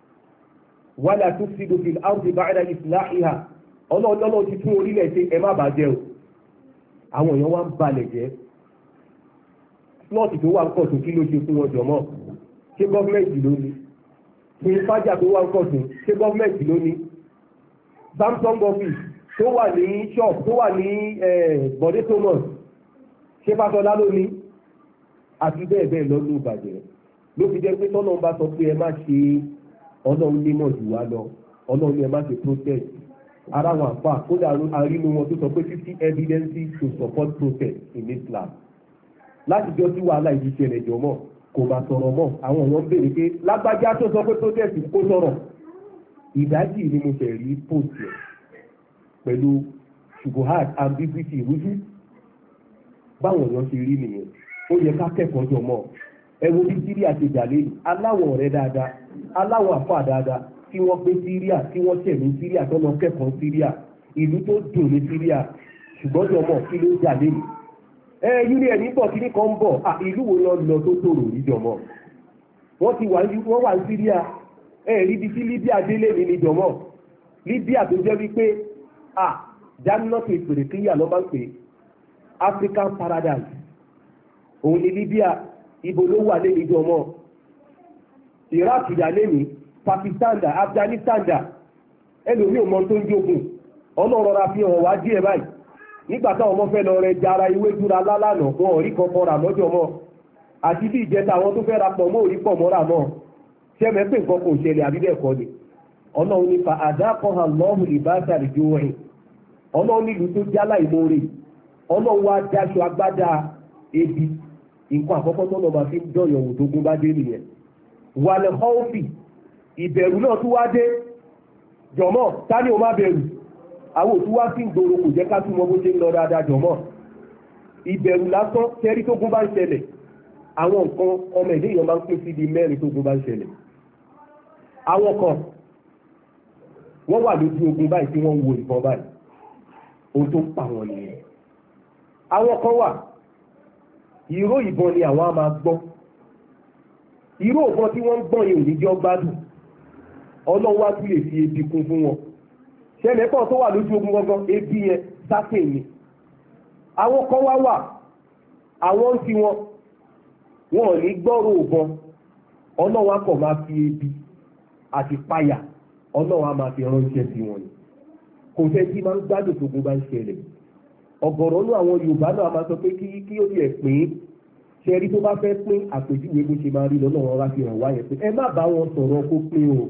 wala tufsidu fil ardi ba'da islahiha ọlọ́ọ̀lọ́ọ̀ ti tún orílẹ̀ ṣe ẹ má bàjẹ́ o àwọn èèyàn wá ń balẹ̀ jẹ́ slọ́ọ̀tì tó wà ń kọ̀ tó kí ló ṣe fún wọn jọ̀mọ́ ṣé gọ́ọ̀mẹ̀ntì ló ní ṣe fájà tó wà ń kọ̀ tó ṣé gọ́ọ̀mẹ̀ntì ló ní Samsung office tó wà ní shop tó wà ní Bọ̀dé Thomas ṣé Fáṣọlá ló ní àti bẹ́ẹ̀ bẹ́ẹ̀ lọ ló bàjẹ́ ló fi jẹ́ pé tọ́lọ́run bá sọ pé ẹ má ṣe ọlọ́run nímọ̀ jù wá lọ ọlọ́run ní ẹ má ṣe protest ara wọn àpá kódà arínú wọn tó sọ pé fifty evidences to support protest in Islam láti jọ sí wàhálà ìdí ìṣẹ̀lẹ̀ jọmọ́ kò bá sọ̀rọ̀ mọ́ àwọn èèyàn béèrè pé lágbájá tó sọ pé protest kó sọ̀rọ̀ ìdájì ni mo ṣe rí post yẹn pẹ̀lú ṣubuhat ambiguity rújú báwọn èèyàn ṣe rí nìyẹn ó yẹ ká kẹ́kọ̀ọ́ jọ mọ́ ẹ wo bí Syria ṣe jà lẹ́yìn aláwọ̀ ọ̀rẹ́ dáadáa aláwọ̀ àfà dáadáa tí wọ́n gbé Syria tí wọ́n tẹ̀ ní Syria tó lọ kẹ́kọ̀ọ́ Syria ìlú tó dùn ní Syria ṣùgbọ́n jọ mọ́ kí ló jà lẹ́yìn ẹ yúrí ẹ̀ níbọ̀ kí ní kan ń bọ̀ ìlú wo lọ lọ tó tòrò níjọ mọ́ wọ́n ti wà wọ́n wà ní Syria ẹ rí ibi tí Libya délé ní níjọ mọ́ Libya tó jẹ́ wípé ah jannatu ìpèrèkíyà lọ́ bá ń pè African paradise òun ni Libya ibo ló wà lé níjọ mọ́ Iraq dà lẹ́ni Pakistan dà Afghanistan dà ẹlòmíì ò mọ tó ń jogun ọlọ́rọ̀ra fi hàn wá díẹ̀ báyìí nígbà táwọn ọmọ fẹ́ lọ rẹ jara ìwé jura lálànà wọn ò rí kankan rà mọ́jọ mọ́ àti bí ìjẹta àwọn tó fẹ́ ra pọ̀ mọ́ òrí pọ̀ mọ́ra mọ́ ṣẹ́mẹ́ pé nǹkan kò ṣẹlẹ̀ àbí bẹ́ẹ̀ kọ́ ni ọlọ́run ní fa àdákọ́hà lọ́hù libasa al-ju'i ọlọ́run nílùú tó jálá ìmoore ọlọ́run wá dáṣọ agbádá ebi nǹkan àkọ́kọ́ tó lọ́ọ́ máa fi ń dọ̀yọ̀ wò tó gún bá dé nìyẹn wàlẹ̀ họ́ọ̀fì ìbẹ̀rù náà tún wá dé jọ̀mọ́ ta ni o má bẹ̀rù àwọn òtún wá sí ìgboro kò jẹ́ ká túmọ̀ bó ṣe ń lọ dáadáa jọ̀mọ́ ìbẹ̀rù lásán tẹ́rí tó gún bá ń ṣẹlẹ̀ àwọn nǹkan ọmọ ẹ̀dẹ́ èèyàn máa ń pín sí di mẹ́rin tó gún bá ń ṣẹlẹ̀ àwọn kan wọ́n wà lójú ogun báyìí tí wọ́n ń wo ìbọn báyìí ohun tó ń pa wọn nìyẹn àwọn kan wà ìró ìbọn ni àwọn á máa gbọ́ ìró ìbọn tí wọ́n ń gbọ́ yẹn ò ní jẹ́ gbádùn ọlọ́run wá tún lè fi ebi kún fún wọn ṣẹlẹ̀ pọ̀ tó wà lójú ogun gangan ebi yẹn sáké ni àwọn kan wá wà àwọn ń fi wọn wọn ò ní gbọ́rọ̀ ìbọn ọlọ́run á kọ̀ máa fi ebi àti páyà ọlọ́run á máa fi ránṣẹ́ sí wọn ni kò fẹ́ tí máa ń gbádùn tó gbogbo bá ń ṣẹlẹ̀ ọ̀gọ̀rọ̀ ní àwọn Yorùbá náà máa sọ pé kí kí ó yẹ pín ṣẹ́rí tó bá fẹ́ pín àpèjúwe bó ṣe máa rí lọ́nà wọn wá fi hàn wáyé pé ẹ má bá wọn sọ̀rọ̀ kó pín o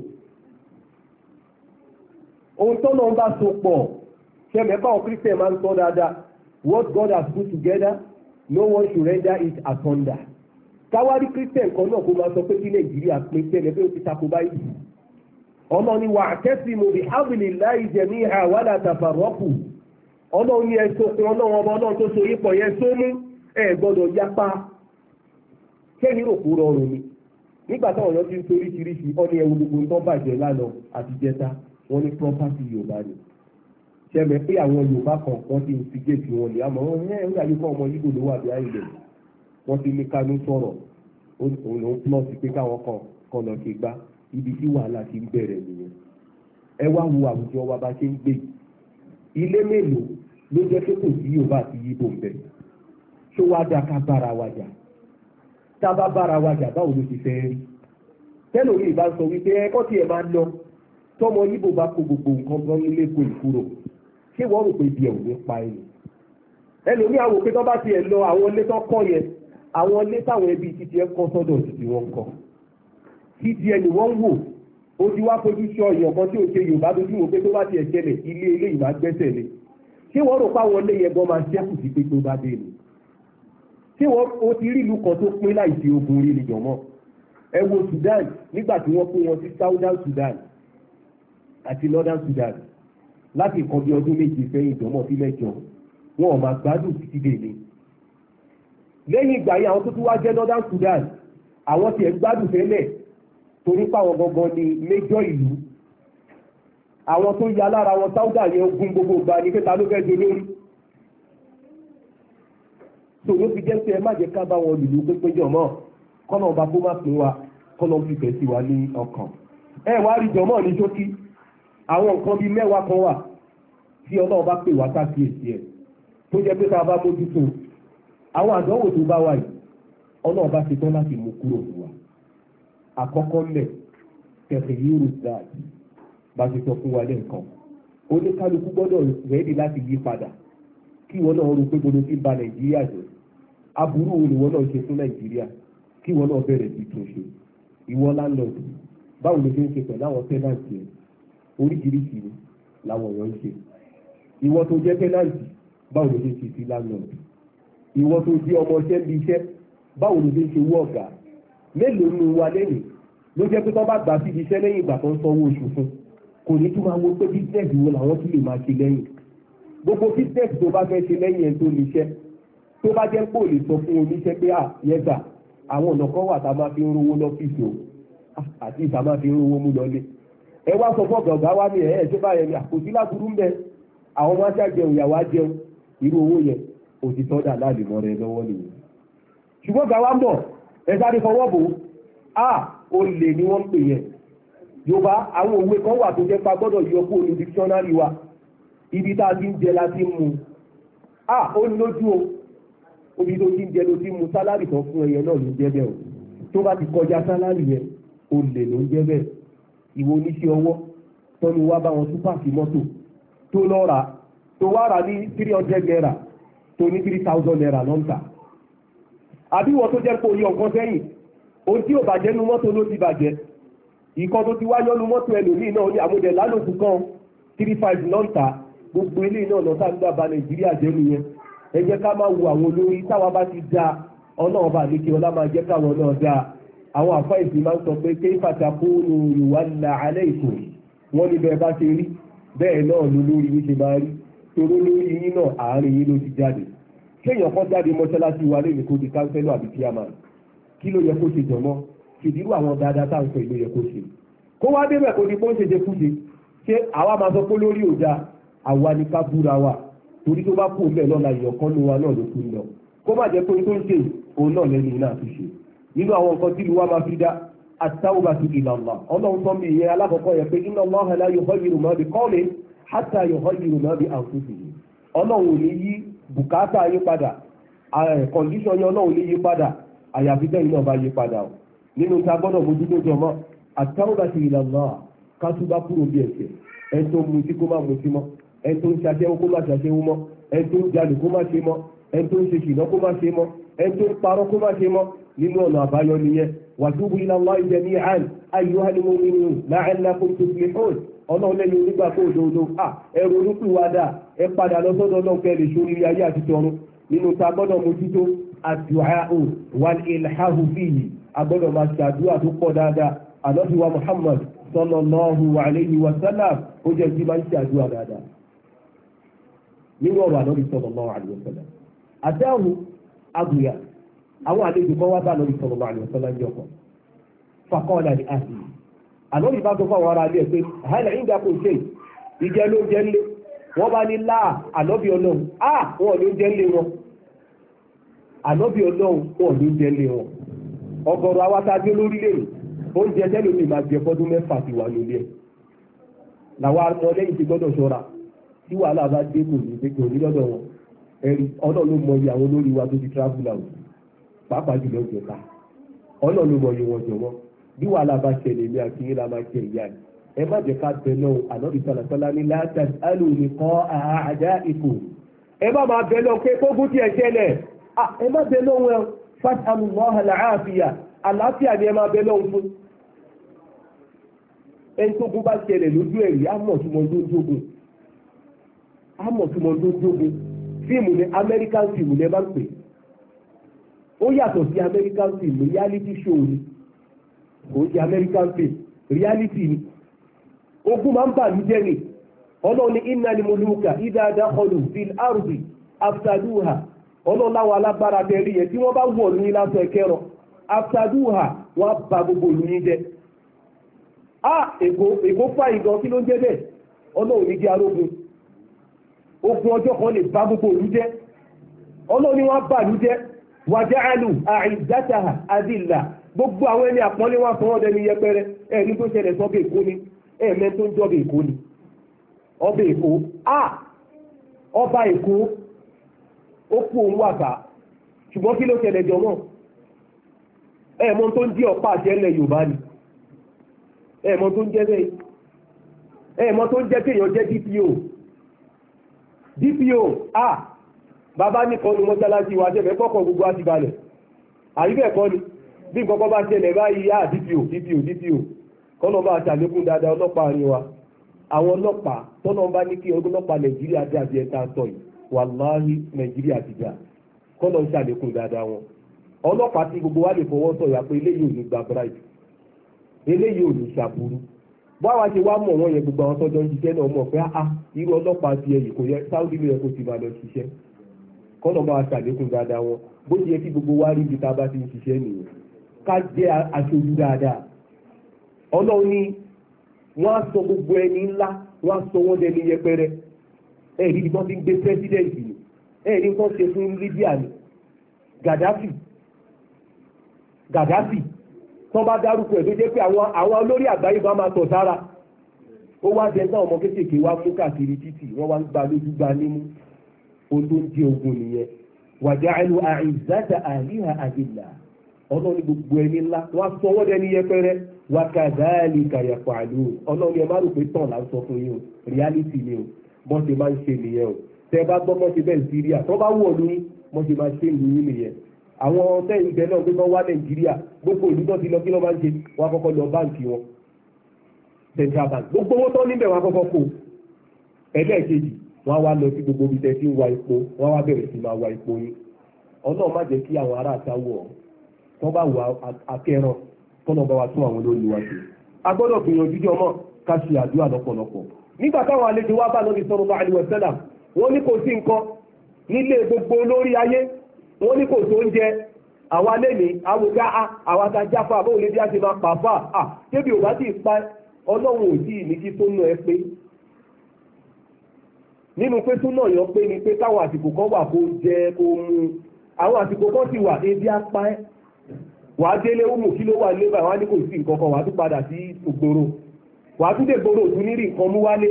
ohun tó náà ń bá so pọ̀ ṣẹ́mẹ̀ báwọn Christian máa ń sọ dáadáa what God has put together no one should render it asunder káwárí Christian kan náà kó máa sọ pé kí Nàìjíríà pín tẹ́lẹ̀ pé ó ti tako báyìí ọ̀nà ni wa'tasimu bihablillahi jami'an wala tafarraqu ọ̀nà ni ẹ̀sọ́ pé ọlọ́run ọba ọlọ́run tó so yípo yẹn tó mú ẹ̀ gbọ́dọ̀ yapa kẹ́ni rògbò rọrùn ni nígbà táwọn ọ̀yọ́ ti ń torí ṣiríṣi ọ́ ní ẹwu gbogbo tó bàjẹ́ lánàá àti jẹta wọ́n ní property Yorùbá ni ṣẹ́mẹ̀ pé àwọn Yorùbá kan wọ́n ti ń fi géètì wọn lè àmọ́ wọn ẹ̀ ń gbà yípo ọmọ yíbò ló wà bí àìlẹ̀ wọ́n ti ní Kánú sọ̀rọ̀ òun ló ń plọ́ọ̀sì pé káwọn kan kan lọ ṣe gbá ibi tí wàhálà ti ń bẹ̀rẹ̀ nìyẹn ẹ wá wo àwùjọ wa bá ṣe ń gbé ilé mélòó ló jẹ́ pé kò sí Yorùbá àti yíbò ń bẹ̀ ṣó wá dá ká bára wa jà tá a bá bára wa jà báwo ló ti fẹ́ rí tẹ́lẹ̀ òye ìbá sọ wípé ẹ̀kọ́ tí ẹ máa lọ tọmọ yíbò bá kó gbogbo nǹkan gan nílé kó ìkúrò ṣé wọ́n rò pé ibi ẹ̀ ò ní pa ẹ̀yìn ẹlòmíì àwò pé tó bá tiẹ̀ lọ àwọn ilé tó kọ́ yẹn àwọn ilé táwọn ẹbí títí ẹ kọ́ sọ́dọ̀ títí wọ́n kọ́ títí ẹni wọ́n wò ó ti wá fojú sọ èèyàn kan tí ò ṣe Yorùbá dojú wò pé tó bá tiẹ̀ ṣẹlẹ̀ ilé ilé ìbá gbẹ́sẹ̀ lé ṣé wọ́n rò páwọn ilé yẹn gan máa ṣẹ́kù sí pé tó bá dé ni ṣé wọ́n o ti rí ìlú kan tó pín láì fi ogun rí ni jọ̀mọ́ ẹ wo Sudan nígbà tí wọ́n pín wọn sí Southern Sudan àti Northern Sudan láti nǹkan bí ọdún méje sẹ́yìn jọ̀mọ́ sí mẹ́jọ wọn ò máa gbádùn títí dé ni lẹ́yìn ìgbà yìí àwọn tó tún wá jẹ́ Northern Sudan àwọn tiẹ̀ gbádùn tẹ́lẹ̀ torí páwọn gangan ni méjọ ìlú àwọn tó ya lára wọn sáúdà yẹn ogun gbogbo gba ní pẹ́ta ló fẹ́ di olórí tòun fi jẹ́ pé ẹ má jẹ́ ká bá wọn lùlù pépé jọ̀mọ́ kọ́nà ọba kó má pín wa kọ́nà fìfẹ́ sí wa ní ọkàn ẹ wá rí jọ̀mọ́ ní ṣókí àwọn nǹkan bíi mẹ́wàá kan wà tí ọlọ́run bá pè wá káàkiri ẹ̀ tó jẹ́ pé tá a bá mójútó àwọn àdánwò tó bá wà yìí ọlọ́run bá ṣetán láti mú kúrò fún wa àkọ́kọ́ mẹ́ kẹfẹ́ yìí rò dáàbì bá ṣe sọ fún wa lẹ́ẹ̀kan oníkálukú gbọ́dọ̀ rẹ́ẹ̀dì láti yí padà kí ìwọ náà rò pé gbọdọ̀ ti ba nàìjíríà jẹ́ aburú wo ni ìwọ náà ṣe fún nàìjíríà kí ìwọ náà bẹ̀rẹ̀ sí tún ṣe ìwọ láńlọ́ọ̀dù báwo ló ṣe ń ṣe pẹ̀lú àwọn tẹ́nàǹtì ẹ̀ oríṣiríṣi ni làwọn èèyàn ń ṣe ìwọ tó jẹ́ tẹ́nàǹtì báwo ló ṣe ń ṣe sí láńlọ́ọ̀dù ìwọ tó jẹ́ ọmọ iṣẹ́ bí iṣẹ́ báwo ló ṣe ń ṣe owó ọ̀gá mélòó nu wa lẹ́yìn ló jẹ́ pé tó bá gbà síbi iṣẹ́ lẹ́yìn ìgbà tó ń sanwó oṣù fún kò ní tún máa wo pé bísíǹsì wo làwọn tún lè máa ṣe lẹ́yìn gbogbo bísíǹsì tó bá fẹ́ ṣe lẹ́yìn ẹ̀ tó níṣẹ́ tó bá jẹ́ pé ò lè sọ fún oníṣẹ́ pé à yẹ́gbà àwọn ọ̀nà kan wà tá a máa fi ń rówó lọ́fíìsì o àti ìta máa fi ń rówó mú lọlé ẹ wá sọ fún ọ̀gá wa ní ẹ̀ ẹ̀ tó bá yẹ ní àkòsí láburú ń bẹ àwọn máa ṣàjẹun ìyàwó ajẹun irú owó yẹn òtítọ́ dà láàlùmọ́ rẹ lọ́wọ́ nìyẹn ṣùgbọ́n gàwa ń bọ̀ ẹ sáré fọwọ́ bò á ó lè ní wọ́n ń pè yẹn yorùbá àwọn òwe kan wà tó jẹ́ pa gbọ́dọ̀ yọ kó olú dictionary wa ibi tá a ti ń jẹ la ti ń mu á ó lójú o obi tó ti ń jẹ ló ti ń mu sálárì kan fún ẹyẹ náà ló ń jẹ bẹ́ẹ̀ o tó bá ti kọjá sálárì yẹn ó lè ló ń jẹ bẹ́ẹ̀ ìwọ oníṣẹ́ ọwọ́ tọ́ni wá bá wọn tún pàṣẹ mọ́tò tó lọ rà tó wá rà ní three hundred naira tó ní three thousand naira lọ́ńtà àbí wọ́n tó jẹ́ pé oyè ọ̀kan sẹ́yìn ohun tí ò bàjẹ́ nu mọ́tò ló ti bàjẹ́ ìkan tó ti wáyọ́ nu mọ́tò ẹlòmíì náà ní àmúdẹ̀ lálòkù kan three five lọ́ńtà gbogbo eléyìí náà lọ́tà nígbà bá nàìjíríà jẹ́ nìyẹn ẹ jẹ́ ká máa wo àwọn olórí táwa bá ti da ọlọ́run bá lékè ọlá máa jẹ́ káwọn náà da àwọn àfáìsì máa ń sọ pé ké fàtàkùnù ìwàlà alẹ́ ìkò wọ́n ní bẹ́ẹ̀ bá ṣe rí bẹ́ẹ̀ náà ló lórí yín ṣe máa rí toró lórí yín náà àárín yín ló ti jáde kéèyàn kan jáde mọ́ṣáláṣí wa lè ní kó di kánsẹ́lọ̀ àbí chairman kí ló yẹ kó ṣe jọmọ́ ṣèdírú àwọn dáadáa tá à ń sọ ìlú yẹ kó ṣe kó wá débẹ̀ kó di pé ó ń ṣe ṣe kúṣe ṣé àwa máa sọ pé lórí òjà àwa ni ká búra wa torí tó bá kú òun bẹ́ẹ̀ lọ́la èèyàn kan ló wa náà ló kú lọ kó má jẹ́ pé tó ń ṣe òun náà lẹ́nu náà fi ṣe nínú àwọn nǹkan tí ìlú wa máa fi dá at-tawbatu ila Allah ọlọ́run sọ mi ìyẹn alákọ̀ọ́kọ́ yẹn pé inna Allaha la yughayyiru ma bi qawmin hatta yughayyiru ma bi anfusihim ọlọ́run ò ní yí bùkátà yí padà kọ̀ǹdíṣọ̀n yẹn ọlọ́run lè yí padà àyàfi bẹ́ẹ̀ náà bá yí padà o nínú ta gbọ́dọ̀ mójútó jọmọ́ at-tawbatu ila Allah kátúbá kúrò bí ẹ̀ṣẹ̀ ẹni tó mutí kó má mutí mọ́ ẹni tó ń ṣaṣẹ́wó kó má ṣaṣẹ́wó mọ́ ẹni tó ń jalè kó má ṣe mọ́ ẹni tó ń ṣe ṣìnà kó má ṣe mọ́ ẹni tó ń parọ́ kó má ṣe mọ́ nínú ọ̀nà àbáyọ nìyẹn watubu ila Allahi jami'an ayyuhal mu'minun la'allakum tuflihun ọlọ́run lẹ́yìn onígbà tó òdodo à ẹrù olúkúwàdà ẹ padà lọ sọ́dọ̀ náà kẹ́ lè ṣorí ayé àti tọ̀run nínú ta gbọ́dọ̀ mójútó àdúà wal ilhahu fihi agbọ́dọ̀ máa ṣàdúrà tó pọ̀ dáadáa àlọ́fiwa Muhammad sallallahu alayhi wa sallam ó jẹ́ tí máa ń ṣàdúrà dáadáa nínú ọ̀rọ̀ àlọ́fi sallallahu alayhi wa sallam àdáhùn àgùyà àwọn àlejò kan wá bá àlọ́fi sallallahu alayhi wa sallam ń jọkọ̀ faqala li ahli àlọ́fi bá tó fáwọn ará ilé ẹ̀ pé hal indakum shay ìjẹ́ ló jẹ́ ńlé wọ́n bá ní láà àlọ́bí ọlọ́run á wọn ló jẹ́ ńlé wọn àlọ́bí ọlọ́run wọn ló jẹ́ ńlé wọn ọ̀gọ̀rọ̀ awátadé lórílẹ̀ oúnjẹ tẹ́lẹ̀ mi máa jẹ fọ́dún mẹ́fà ti wà lórí ẹ̀ làwọn ọmọ lẹ́yìn ti gbọ́dọ̀ ṣọ́ra tí wàhálà bá dé kò ní pé kò ní lọ́dọ̀ wọn ẹ̀rí ọlọ́run ló mọ iye àwọn olórí wa tó ti travel out pàápàá jùlọ ìjọba ọlọ́run ló mọ iye wọn jọ̀wọ́ bí wàhálà bá ṣẹlẹ̀ ní àti yín la máa jẹ ìyá ẹ̀ ẹ má jẹ́ ká bẹ náà ànábì sàlàsálà ní látàs alùnìkọ́ àádá ipò ẹ má máa bẹ náà pé kógún tí ẹ ṣẹlẹ̀ ẹ má bẹ náà wọn fásitàmùmọ́ àlàáfíà àlàáfíà ni ẹ má bẹ náà fún ẹni tó gún bá ṣẹlẹ̀ lójú ẹ̀rí á mọ̀ tí mo ló ń jogun àmọ̀ tí mo tó jógun fíìmù ní American film ní ẹ bá ń pè ó yàtọ̀ sí American film reality show ni kò sí American film reality ni ogun máa ń bà ní jẹ́ ni ọlọ́run ní innal muluka idha dakhalu fil ardi afsaduha ọlọ́run láwọn alágbára tẹ̀rí yẹn tí wọ́n bá wọ̀ ní lásán ẹ̀kẹ́rọ afsaduha wọ́n bá gbogbo ìlú yín jẹ́ ah èkó èkó fáyìn gan kí ló ń jẹ́ bẹ́ẹ̀ ọlọ́run ní jẹ́ arógun ogun ọjọ́ kan lè bá gbogbo ìlú jẹ́ ọlọ́run ní wọ́n bà ní jẹ́ wàjáàlù àìdátaha adìlà gbogbo àwọn ẹni àpọ́nlé wọn fọwọ́ dẹni yẹpẹrẹ ẹni tó ṣẹlẹ̀ sọ́bẹ̀ èkó ni ẹ̀mẹ́ tó ń jọ́bẹ̀ èkó ni ọbẹ̀ èkó a ọba èkó ó kú òun wàtà ṣùgbọ́n kí ló ṣẹlẹ̀ jọmọ́ ẹ̀mọ́ tó ń jí ọ̀pá àṣẹ ilẹ̀ Yorùbá ni ẹ̀mọ́ tó ń jẹ́ bẹ́ẹ̀ ẹ̀mọ́ tó ń jẹ́ kéèyàn jẹ́ D P O D P O a bàbá nìkan ni mọ́sálásí wa jẹ́ mẹ́kọ̀ọ̀kan gbogbo àti balẹ̀ àyíbẹ̀ kọ́ ni bí nǹkan kan bá ṣẹlẹ̀ báyìí á D P O D P O D P O kọ́nà bá ṣàlékún dáadáa ọlọ́pàá àárín wa àwọn ọlọ́pàá tọ́nà bá ní kí ọlọ́pàá Nàìjíríà dàbí ẹ̀ta sọ yìí wàláhì Nàìjíríà ti dà kọ́nà ṣàlékún dáadáa wọn ọlọ́pàá tí gbogbo wa lè fọwọ́ sọ̀yà pé eléyìí ò ní gba bribe eléyìí ò ní ṣàbùrú báwa ṣe wá mọ̀ wọ́n yẹn gbogbo àwọn tọ́jọ́ ń ṣiṣẹ́ náà mọ̀ pé á irú ọlọ́pàá ti ẹ̀yìn kò yẹ Saudi ló yẹ kó ti máa lọ ṣiṣẹ́ kọ́nà bá ṣàlékún dáadáa wọn bó ti yẹ kí gbogbo wa rí ibi tá a bá ti ń ṣiṣẹ́ nìyẹn ká jẹ́ aṣojú dáadáa ọlọ́run ní wọ́n á sọ gbogbo ẹni ńlá wọ́n á sọ wọ́n dẹni yẹpẹrẹ ẹ̀rí ni wọ́n ti ń gbé pẹ́sidẹ̀ntì ni ẹ̀rí wọ́n ṣe fún Libya ni Gaddafi Gaddafi tó bá dárúkọ ẹ̀ tó jẹ́ pé àwọn àwọn olórí àgbáyé bá máa tọ̀ sára ó wá jẹ́ náà ọmọ kéékèèké wá fún káàkiri títì wọ́n wá ń gba lójú gba nímú ohun tó ń di ogun nìyẹn waja'alu a'izzata ahliha adilla ọlọ́run gbogbo ẹni ńlá wọ́n á sọ wọ́n dẹni yẹpẹrẹ wa kadhalika yaf'alun ọlọ́run ẹ má rò pé tán là ń sọ fún yín o reality ni o bọ́n ṣe máa ń ṣe nìyẹn o tẹ́ bá gbọ́ mọ́ ṣe bẹ́ẹ̀ Syria tó bá wọ̀ lóyún mọ́ ṣe máa ṣe ìlú yín nìyẹn àwọn tẹ́yìn ìgbẹ́ náà gbé wọ́n wá Nàìjíríà gbogbo ìlú tó ti lọ kí ló máa ń ṣe wọ́n á kọ́kọ́ lọ báǹkì wọn Central Bank gbogbo owó tó níbẹ̀ wọ́n á kọ́kọ́ kó ẹlẹ́ẹ̀kejì wọ́n á wá lọ sí gbogbo ibi tẹ́ tí ń wa epo wọ́n á wá bẹ̀rẹ̀ sí máa wa epo yín ọlọ́run má jẹ́ kí àwọn ará àtàwọ̀ tó bá wà akẹ́ràn tọ́nà bá wa tún àwọn olórí wa ṣe. a gbọ́dọ̀ gbìyànjú jọ mọ́ ká ṣe àdúrà lọ́pọ̀lọpọ̀. nígbà táwọn àlejò wa bá lọ́bi sallallahu alaihi wasallam wọ́n ní kò sí nǹkan nílé gbogbo olórí ayé wọ́n ní kò tó ń jẹ àwa lẹ́ni àwòká àwa ta jáfa bóun lè bí a ṣe máa pa fà á débi ò bá ti pa ọlọ́run ò tí ì ní kí tó nù ẹ pé nínú pé tó náà yọ pé ni pé káwọn àsìkò kan wà kó jẹ kó mú àwọn àsìkò kan sì wà ebi apá ẹ wà á délé ó mú kí ló wà lébà wà á ní kò sí nǹkan kan wà á tún padà sí ògbóró wà á tún dé gbóró òtún ní rí nǹkan mú wálé.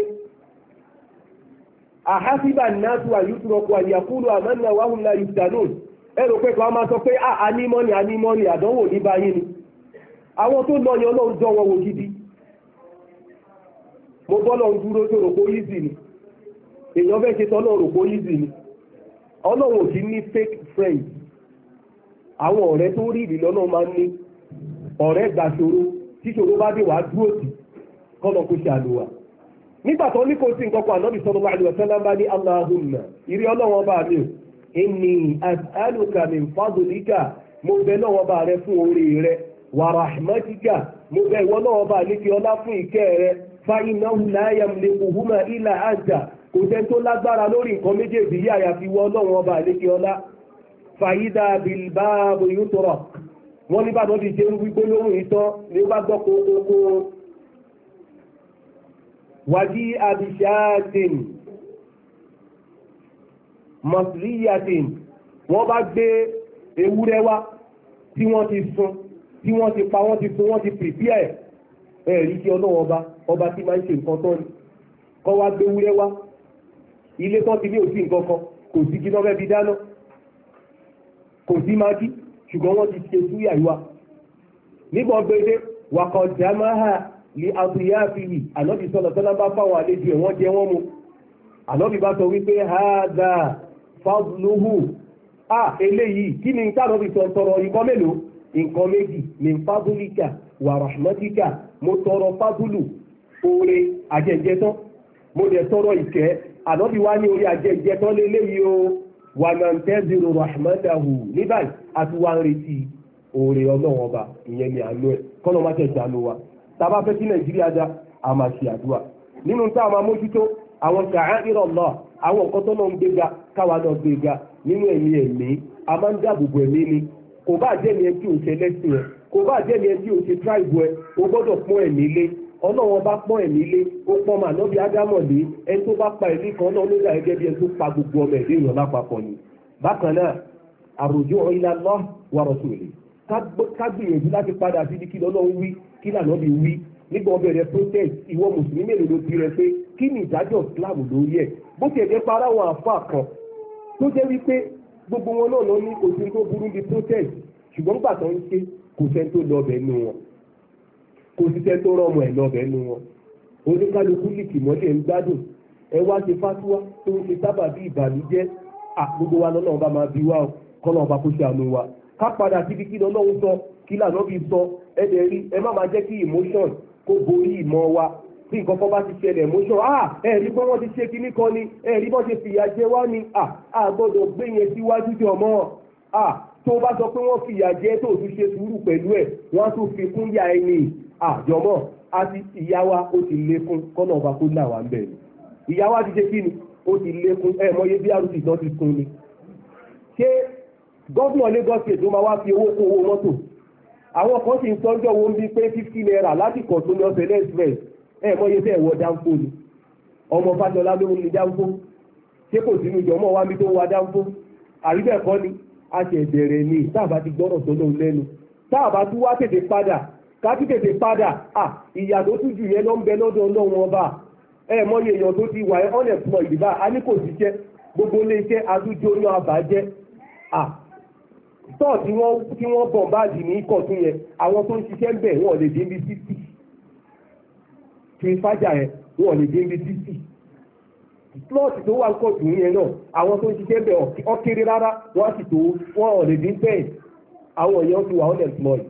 àhásíbà nàásù àyùtúrọ̀kù àyàkúrò àmánà wàhùn la yuftanun ẹ rò pé kàn máa sọ pé ànímọ́ni ànímọ́ni àdánwò ní báyìí ni àwọn tó lọ yan Ọlọ́run jọ wọn wò gidi mo bọ́ lọ́run dúró tó rò pé easy ni èèyàn fẹ́ ṣe tọ́lọ́ rò pé easy ni Ọlọ́run ò sí ní fake friends àwọn ọ̀rẹ́ tó rí ìrìlọ́ náà máa ń ní ọ̀rẹ́ gbàṣòro tí ṣòro bá dé wàá dúró tì kọ́nà kó ṣe àlùwà nígbà tó ní kò sí nǹkan kan ànábì sallallahu alaihi wasallam bá ní Allahumma ìrí Ọlọ́run bá mi inni as'aluka min fadlika mo bẹ̀ náà wọ́n bá rẹ fún orí rẹ wa rahmatika mo bẹ̀ ìwọ náà bá ní kí ọlá fún ìkẹ́ rẹ fa innahu la yamlikuhuma illa anta kò sẹ́ tó lágbára lórí nǹkan méjèèjì yí àyàfi wọ Ọlọ́run ọba àlékè ọlá fàyídà bilbáàbò yóò tọrọ wọn ní bàbá ti jẹun wípé lóhùn ìtàn ni ó bá gbọ́ kókókó wàjí abishatin mọ̀sílíyàtin wọ́n bá gbé ewúrẹ́ wá tí wọ́n ti sun tí wọ́n ti pa wọ́n ti sun wọ́n ti pìpíà ẹ̀ ẹ̀rí kí Ọlọ́run ọba ọba tí máa ń ṣe nǹkan tán ni kọ́ wá gbé ewúrẹ́ wá ilé tán ti ní òsì nǹkan kan kò sí kí lọ́fẹ́ fi dáná kò sí májí ṣùgbọ́n wọ́n ti ṣe súyà ìwà nígbà gbédé wàkọ̀ jamaha li adiyaafihi ànábì sọ̀rọ̀ tọ́lá bá fáwọn àlejò ẹ̀ wọ́n jẹ wọ́n mu ànábì bá sọ wípé haada fadluhu a eléyìí kí ni tánàbì sọ tọrọ nǹkan mélòó nǹkan méjì min fadlika wa rahmatika mo tọrọ fadulu oore àjẹjẹtán mo dẹ̀ tọrọ ìkẹ́ ànábì wá ní orí ajẹ́jẹ́ tán léléyìí o wà náà ń tẹ́sírò rahmatahu ní báyìí àti wá ń retí oore ọlọ́run ọba ìyẹn ni àánú ẹ̀ kọ́nà má tẹ̀ ṣàánú wa tá a bá fẹ́ kí nàìjíríà dá a máa ṣe àdúrà nínú tá a máa mójútó àwọn sha'air Allah àwọn nǹkan tó náà ń gbéga káwa náà gbéga nínú ẹ̀mí ẹ̀mí a máa ń dáàbòbò ẹ̀mí ni kò bá jẹ́ ni ẹ tí ò ṣe lẹ́sìn ẹ kò bá jẹ́ ni ẹ tí ò ṣe tribe ẹ o gbọ́dọ̀ pọ́n ẹ̀mí lé ọlọ́wọ́n bá pọ́n ẹ̀mí lé ó pọ́n mà náà bí ádámọ̀ lé ẹni tó bá pa ẹ̀mí kan náà ló dà gẹ́gẹ́ bí ẹni tó pa gbogbo ọmọ ẹ̀dẹ́ ìrọ̀ lápapọ̀ ni. bákan náà àròjọ ila Allah wa rasuli ká gbìyànjú láti padà síbi kí lọ́nà wí kí lànà bí wí nígbà ọbẹ̀ rẹ protest ìwọ mùsùlùmí mélòó ló ti rẹ pé kí ni ìdájọ́ Islam lórí ẹ̀ bó ti ẹ̀jẹ̀ para àwọn àfa kan tó jẹ́ wípé gbogbo wọn náà lọ ní òsín tó burú bí protest ṣùgbọ́n gbà tó ń ṣe kò sẹ́ni tó lọ ọbẹ̀ nù wọn kò sí sẹ́ni tó rọmọ ẹ̀ lọ ọbẹ̀ nù wọn oníkálukú lìkì mọ́lẹ̀ ń gbádùn ẹ wá ṣe fátúwá tó ń ṣe sábà bí ìbànújẹ́ gbogbo wa lọ́nà ọba máa bí wá kọ́nà ọba kó ṣe àánú wa ká padà síbi kí lọ́nà ń sọ kí lànà bí sọ ẹ dẹ̀ rí ẹ má máa jẹ́ kí emotion kó borí ìmọ̀ wa tí nǹkan kan bá ti ṣẹlẹ̀ emotion ah ẹ rí bọ́ wọ́n ti ṣe kinní kan ni ẹ rí bọ́ ṣe fìyà jẹ wá ni ah a gbọ́dọ̀ gbé yẹn síwájú jọ mọ́ ah tó bá sọ pé wọ́n fìyà jẹ tó tún ṣe sùúrù pẹ̀lú ẹ̀ wọ́n á tún fi kún yà ẹni ah jọmọ́ àti ìyá wa ó ti lékún kọ́nà ọba kó là wá ń bẹ̀ ni ìyá wa ti ṣe kí ni ó ti lékún ẹ mọye bí arúgbó ìtàn ti kún ni ṣé gọ́ọ̀nà Lagos State ló máa wá fi owó kó owó mọ́tò àwọn kan sì ń sọ́njọ́ wo ń bí pé fifty naira láti kọ̀ tó ní ọ̀sẹ̀ lẹ́sìrẹ́s ẹ mọye bẹ́ẹ̀ wọ dáńfó ni ọmọ Fáṣọlá ló ń ní dáńfó ṣé kò sínú ìjọmọ́ wa mi tó wá dáńfó àríbẹ̀ kọ́ ni a ṣe bẹ̀rẹ̀ ni táàbà ti gbọ́rọ̀ sọ́dọ̀ lẹ́nu táàbà tún wá tètè padà kájú tètè padà à ìyà tó tún jù yẹn ló ń bẹ lọ́dọ̀ ọlọ́run ọba ẹ mọye èèyàn tó ti wà ẹ unemployed ìdìbà a ní kò síṣẹ́ gbogbo ilé iṣẹ́ adújọ́ ní àbájẹ́ à tọ́ tí wọ́n tí wọ́n bọ̀ báàdì ní kọ̀tún yẹn àwọn tó ń ṣiṣẹ́ ń bẹ̀ wọ́n lè dé bí sixty tí fájà yẹn wọ́n lè dé bí sixty slọ́ọ̀tì tó wà kọ̀tún yẹn náà àwọn tó ń ṣiṣẹ́ ń bẹ̀ ọ̀kéré rárá wọ́n sì tó wọ́n lè dín bẹ́ẹ̀ àwọn èèyàn ti wà unemployed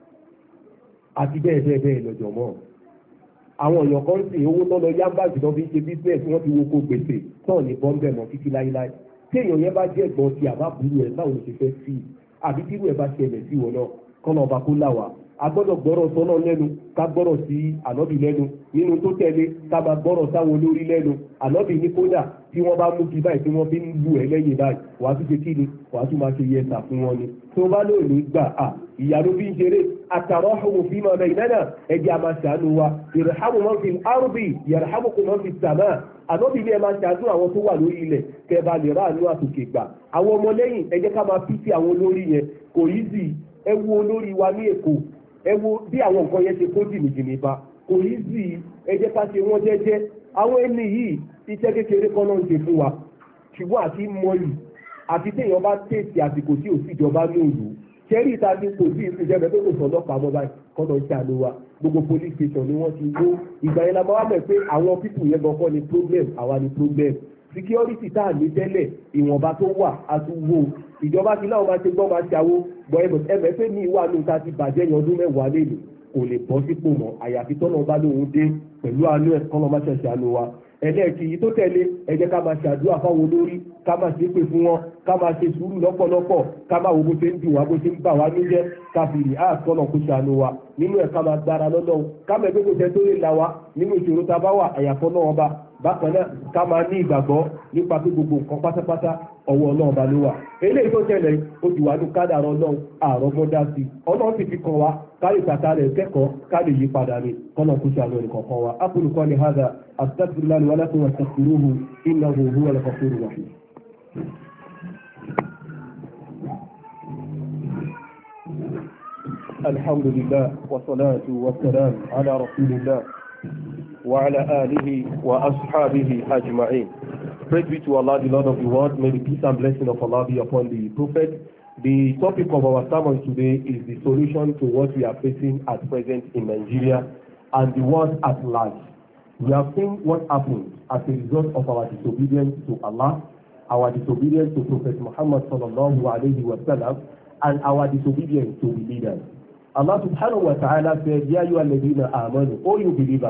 àti bẹ́ẹ̀ bẹ́ẹ̀ bẹ́ẹ̀ lọ́jọ́ mọ́ àwọn èèyàn kan sì owó tó lọ yá báàgì tó fi ń ṣe business wọ́n ti wo kó gbèsè tán ní bọ́ńbẹ̀ mọ́ títí láíláí tí èèyàn yẹn bá jẹ́ ẹ̀gbọ́n ti àbá burú ẹ̀ báwo ló ṣe fẹ́ sí i àbí tí irú ẹ̀ bá ṣẹlẹ̀ sí wọn náà kọ́nà ọba kó là wá a gbọ́dọ̀ gbọ́rọ̀ sọ́nà lẹ́nu ká gbọ́rọ̀ sí ànábì lẹ́nu nínú tó tẹ̀lé ká máa gbọ́rọ̀ sáwọn olórí lẹ́nu ànábì ní kódà tí wọ́n bá mú kí báyìí tí wọ́n fi ń lù ẹ́ lẹ́yìn báyìí wàá tún ṣe kí ni wàá tún máa ṣe yẹsà fún wọn ni tó bá lóòlù gbà à ìyá ló fi ń ṣeré àtàrọ̀ ọ̀hún fi máa bẹ̀yìn náà ẹ̀jẹ̀ a máa ṣàánú wa ìrẹ̀hámù máa fi arúbì ìrẹ̀hámù kò máa fi sàmà ànábì ní ẹ máa ṣàánú àwọn tó wà lórí ilẹ̀ kẹ́ bá lè ráàánú àtòkè gbà àwọn ọmọlẹ́yìn ẹ jẹ́ ká máa fi sí àwọn olórí yẹn kò yí sí ẹ wo olórí wa ní Èkó ẹ wo bí àwọn nǹkan yẹn ṣe kó jìnnìjìnnì bá kò yí sí ẹ jẹ́ ká ṣe wọ́n jẹ́jẹ́ àwọn ẹni yìí iṣẹ́ kékeré kan náà ń ṣe fún wa ṣùgbọ́n àti mọ́lì àti téèyàn bá tèsì àsìkò tí ò sí ìjọba ní òòlù kẹrí ìta ní kò sí ìfìjẹ́bẹ̀ tó kò sọ ọlọ́pàá mọ́ báyìí kọ́nà ń ṣàánú wa gbogbo police station ni wọ́n ti gbó ìgbà yẹn la máa wá mọ̀ pé àwọn pípù yẹn gan kọ́ ni problem àwa ni problem security tá à ní tẹ́lẹ̀ ìwọ̀nba tó wà á tún wó ìjọba ti láwọn máa ṣe gbọ́ máa ṣàwó gbọ́ ẹ̀mẹ́ pé ní ìwà ní ta ti bàjẹ́ yẹn ọdún mẹ́wàá lélẹ̀ kò lè bọ́ sípò mọ́ àyàfi tọ́nà bá lóun dé pẹ̀lú àánú ẹ̀ kọ́nà má ṣẹ̀ṣẹ̀ àánú wa ẹlẹ́ẹ̀kì yìí tó tẹ̀lé ẹ jẹ́ ká máa ṣàdúrà fáwọn olórí ká máa ṣe pé fún wọn ká máa ṣe sùúrù lọ́pọ̀lọpọ̀ ká máa wo bó ṣe ń dùn wá bó ṣe ń bà wá níjẹ́ ká fi rí àtọ́nà kó ṣàánú wa nínú ẹ̀ ká máa gbára lọ́dọ̀ ká máa gbé kó tẹ tó lè la wa nínú ìṣòro tá a bá wà àyàfọ́ náà ọba bákan náà ká máa ní ìgbàgbọ́ nípa pé gbogbo nǹkan pátápátá ọwọ́ ọlọ́run bá ló wà eléyìí tó ṣẹlẹ̀ ó ti wà ní kádàrá ọlọ́run àrọ́gbọ́dá sí ọlọ́run sì fi kàn wá káyì tàtà rẹ̀ kẹ́kọ̀ọ́ ká lè yí padà ní kọ́nà kó ṣàlọ́ ẹnì kọ̀ọ̀kan wa aqulu qawli hadha astaghfirullahi wa lakum wastaghfiruhu innahu huwal ghafurur rahim. alhamdulillah wa salatu wa salam ala rasulillah wa ala alihi wa ashabihi ajma'in. Praise be to Allah, the Lord of the world. May the peace and blessing of Allah be upon the Prophet. The topic of our sermon today is the solution to what we are facing at present in Nigeria and the world at large. We have seen what happened as a result of our disobedience to Allah, our disobedience to Prophet Muhammad sallallahu alayhi wa sallam, and our disobedience to the leaders. Allah subhanahu wa ta'ala said, Ya ayyuhalladhina amanu, O you believers,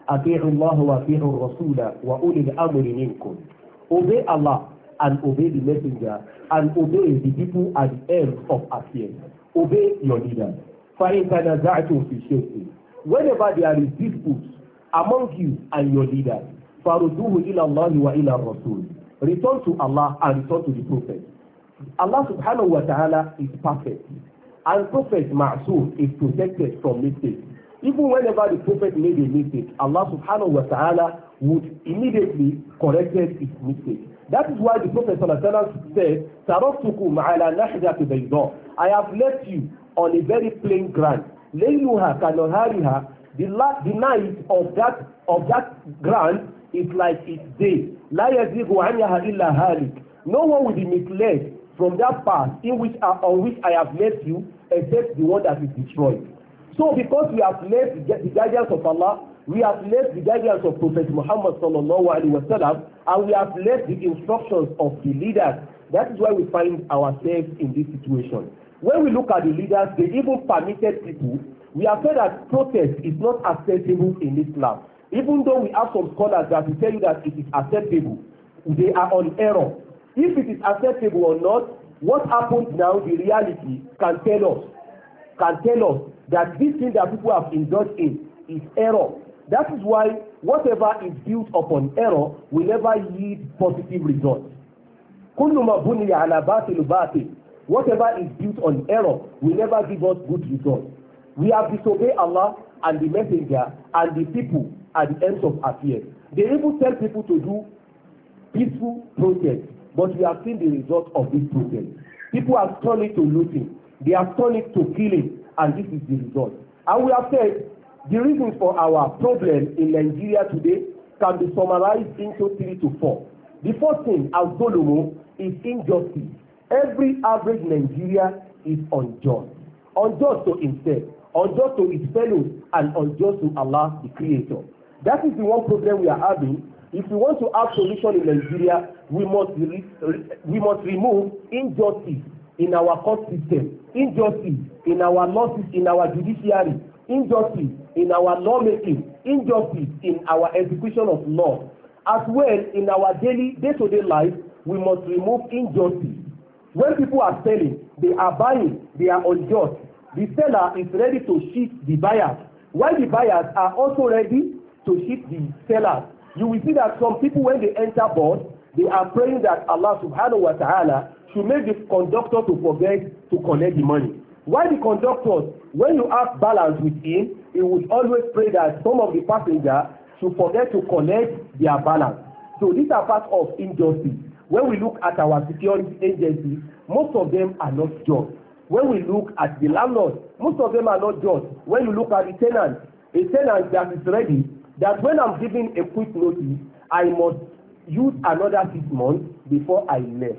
أطيعوا الله وأطيعوا الرسول وأولي الأمر منكم. Obey Allah and obey the messenger and obey the people at the end of affairs. Obey your leaders. فَإِنْ تَنَازَعْتُمْ فِي شَيْءٍ. Whenever there is disputes among you and your leaders, فَرُدُّوهُ إِلَى اللَّهِ وَإِلَى الرَّسُولِ. Return to Allah and return to the Prophet. Allah subhanahu wa ta'ala is perfect. And Prophet Ma'soom is protected from mistakes. Even whenever the Prophet made a mistake, Allah subhanahu wa ta'ala would immediately correct his mistake. That is why the Prophet sallallahu alaihi wasallam said, "Taraktukum ala nahjati bayda." I have left you on a very plain ground. Layluha kanahariha. The last, the night of that of that ground is like its day. La yazigu anha illa halik. No one will be misled from that path in which I, on which I have left you, except the one that is destroyed. So because we have left the guidance of Allah, we have left the guidance of Prophet Muhammad sallallahu alaihi wasallam, and we have left the instructions of the leaders. That is why we find ourselves in this situation. When we look at the leaders, they even permitted people. We have said that protest is not acceptable in Islam. Even though we have some scholars that will tell you that it is acceptable, they are on error. If it is acceptable or not, what happens now, the reality can tell us, can tell us that this thing that people have indulged in is error. That is why whatever is built upon error will never yield positive results. Kullu ma buniya ala batil batil. Whatever is built on error will never give us good results. We have disobeyed Allah and the messenger and the people at the ends of affairs. They even tell people to do peaceful protest, but we have seen the result of this protest. People have turned it to looting. They have turned it to killing, and this is the result. And we have said the reasons for our problem in Nigeria today can be summarized into three to four. The first thing, as Zolomo, is injustice. Every average Nigerian is unjust. Unjust to himself, unjust to his fellows, and unjust to Allah, the Creator. That is the one problem we are having. If we want to have solution in Nigeria, we must re we must remove injustice in our court system, injustice in our law, in our judiciary, injustice in our lawmaking, injustice in our execution of law. As well, in our daily day-to-day life, we must remove injustice. When people are selling, they are buying, they are unjust. The seller is ready to cheat the buyers, while the buyers are also ready to cheat the sellers. You will see that some people, when they enter board, they are praying that Allah subhanahu wa ta'ala should make the conductor to forget to collect the money. While the conductor, when you have balance with him, he would always pray that some of the passengers should forget to collect their balance. So these are part of injustice. When we look at our security agencies, most of them are not just. When we look at the landlord, most of them are not just. When you look at the tenant, a tenant that is ready, that when I'm giving a quick notice, I must use another six months before I left.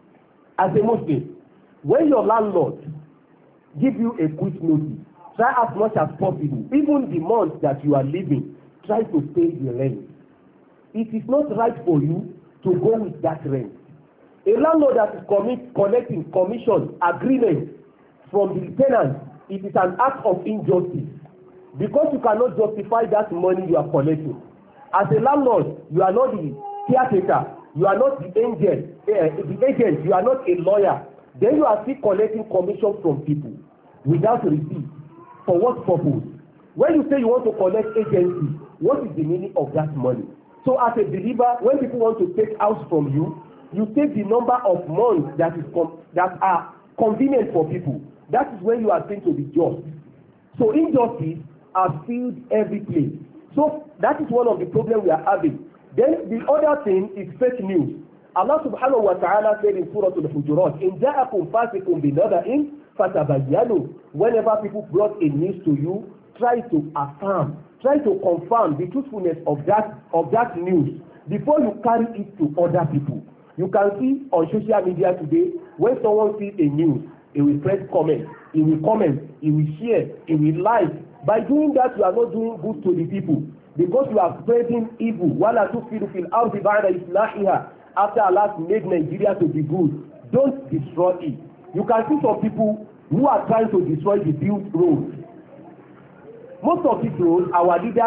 As a Muslim, when your landlord give you a quick notice, try as much as possible, even the month that you are living, try to pay the rent. It is not right for you to go with that rent. A landlord that is commit, collecting commission agreement from the tenant, it is an act of injustice, because you cannot justify that money you are collecting. As a landlord, you are not the caretaker, you are not the agent, uh, the agent, you are not a lawyer. Then you are still collecting commission from people without receipt. For what purpose? When you say you want to collect agency, what is the meaning of that money? So as a believer, when people want to take house from you, you take the number of months that is com that are convenient for people. That is when you are going to be just. So injustice are filled every place. So that is one of the problems we are having. Then the other thing is fake news. Allah subhanahu wa ta'ala said in Surah Al-Hujurat, "In ja'akum fasiqun binaba'in fatabayyanu." Whenever people brought a news to you, try to affirm, try to confirm the truthfulness of that of that news before you carry it to other people. You can see on social media today, when someone sees a news, he will press comment, he will comment, he will share, he will like. By doing that, you are not doing good to the people, because you are spreading evil. Wala tufidu fil ardi ba'da islahiha. After Allah made Nigeria to be good, don't destroy it. You can see some people who are trying to destroy the built roads. Most of these roads, our leaders,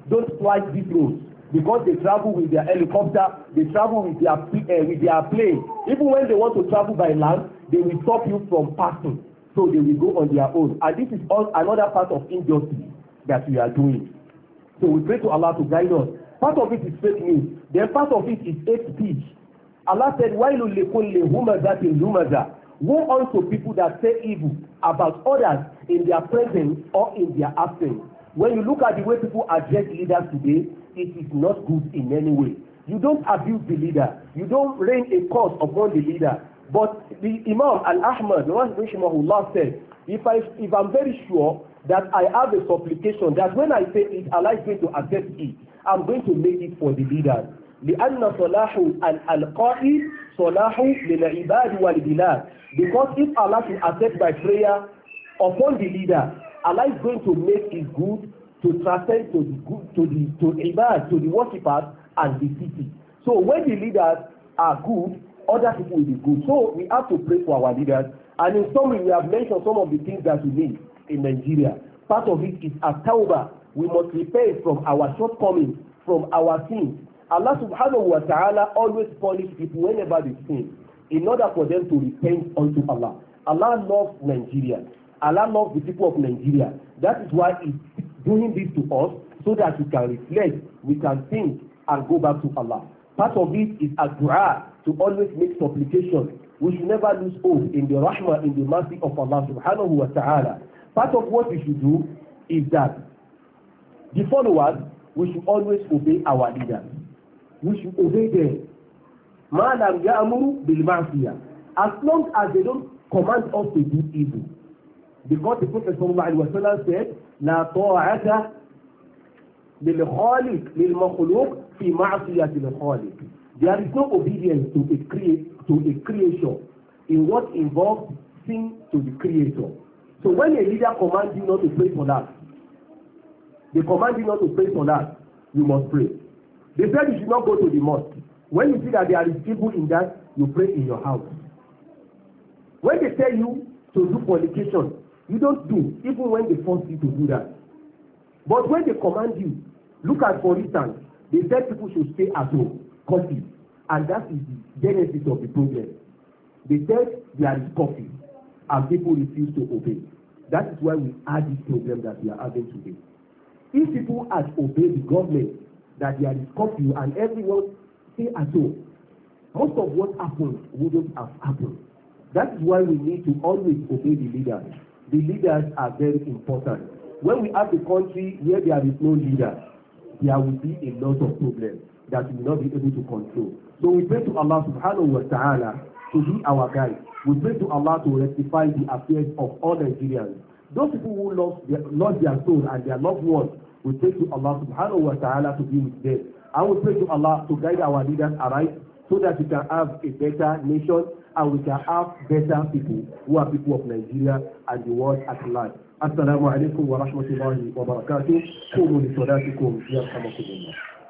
don't fly these roads because they travel with their helicopter, they travel with their uh, with their plane. Even when they want to travel by land, they will stop you from passing. So they will go on their own. And this is all another part of injustice that we are doing. So we pray to Allah to guide us. Part of it is fake news. Then part of it is hate speech. Allah said, "Wailul likulli humazatin lumaza." Woe unto people that say evil about others in their presence or in their absence. When you look at the way people address leaders today, it is not good in any way. You don't abuse the leader. You don't rain a curse upon the leader. But the Imam Al-Ahmad, Rahimahullah said, if, I, if I'm very sure that I have a supplication, that when I say it, Allah is going to accept it, I'm going to make it for the leaders. لأن صلاح القائد صلاح للعباد والبلاد. Because if Allah will accept my prayer upon the leader, Allah is going to make it good to transcend to the good to the to ibad, to the worshippers and the city. So when the leaders are good, other people will be good. So we have to pray for our leaders. And in summary, we have mentioned some of the things that we need in Nigeria. Part of it is at-tawbah. We must repent from our shortcomings, from our sins. Allah subhanahu wa ta'ala always punish people whenever they sin, in order for them to repent unto Allah. Allah loves Nigeria. Allah loves the people of Nigeria. That is why He's doing this to us, so that we can reflect, we can think, and go back to Allah. Part of it is a dua, to always make supplication. We should never lose hope in the rahmah, in the mercy of Allah subhanahu wa ta'ala. Part of what we should do is that the followers, we should always obey our leaders. We should obey them. Ma lam ya'muru bil ma'siyah. As long as they don't command us to do evil. Because the Prophet sallallahu alaihi wasallam said, La ta'ata lil khaliq lil makhluq fi ma'siyati lil khaliq. There is no obedience to a create to a creation in what involves sin to the creator. So when a leader commands you not to pray for that, they command you not to pray for that, you must pray. They said you should not go to the mosque. When you see that there is evil in that, you pray in your house. When they tell you to do fornication, you don't do, even when they force you to do that. But when they command you, look at, for instance, they said people should stay at home, coffee, and that is the genesis of the problem. They said there is coffee, and people refuse to obey. That is why we had this problem that we are having today. If people had obeyed the government, that there is curfew and everyone stay at home, most of what happened wouldn't have happened. That is why we need to always obey the leaders. The leaders are very important. When we have a country where there is no leader, there will be a lot of problems that we will not be able to control. So we pray to Allah subhanahu wa ta'ala to be our guide. We pray to Allah to rectify the affairs of all Nigerians. Those people who lost their, lost their soul and their loved ones, we pray to Allah subhanahu wa ta'ala to be with them. I will pray to Allah to guide our leaders aright, so that we can have a better nation and we can have better people who are people of Nigeria and the world at large. Assalamu alaikum wa rahmatullahi wa barakatuh. Qumu li salatikum yarhamukumullah.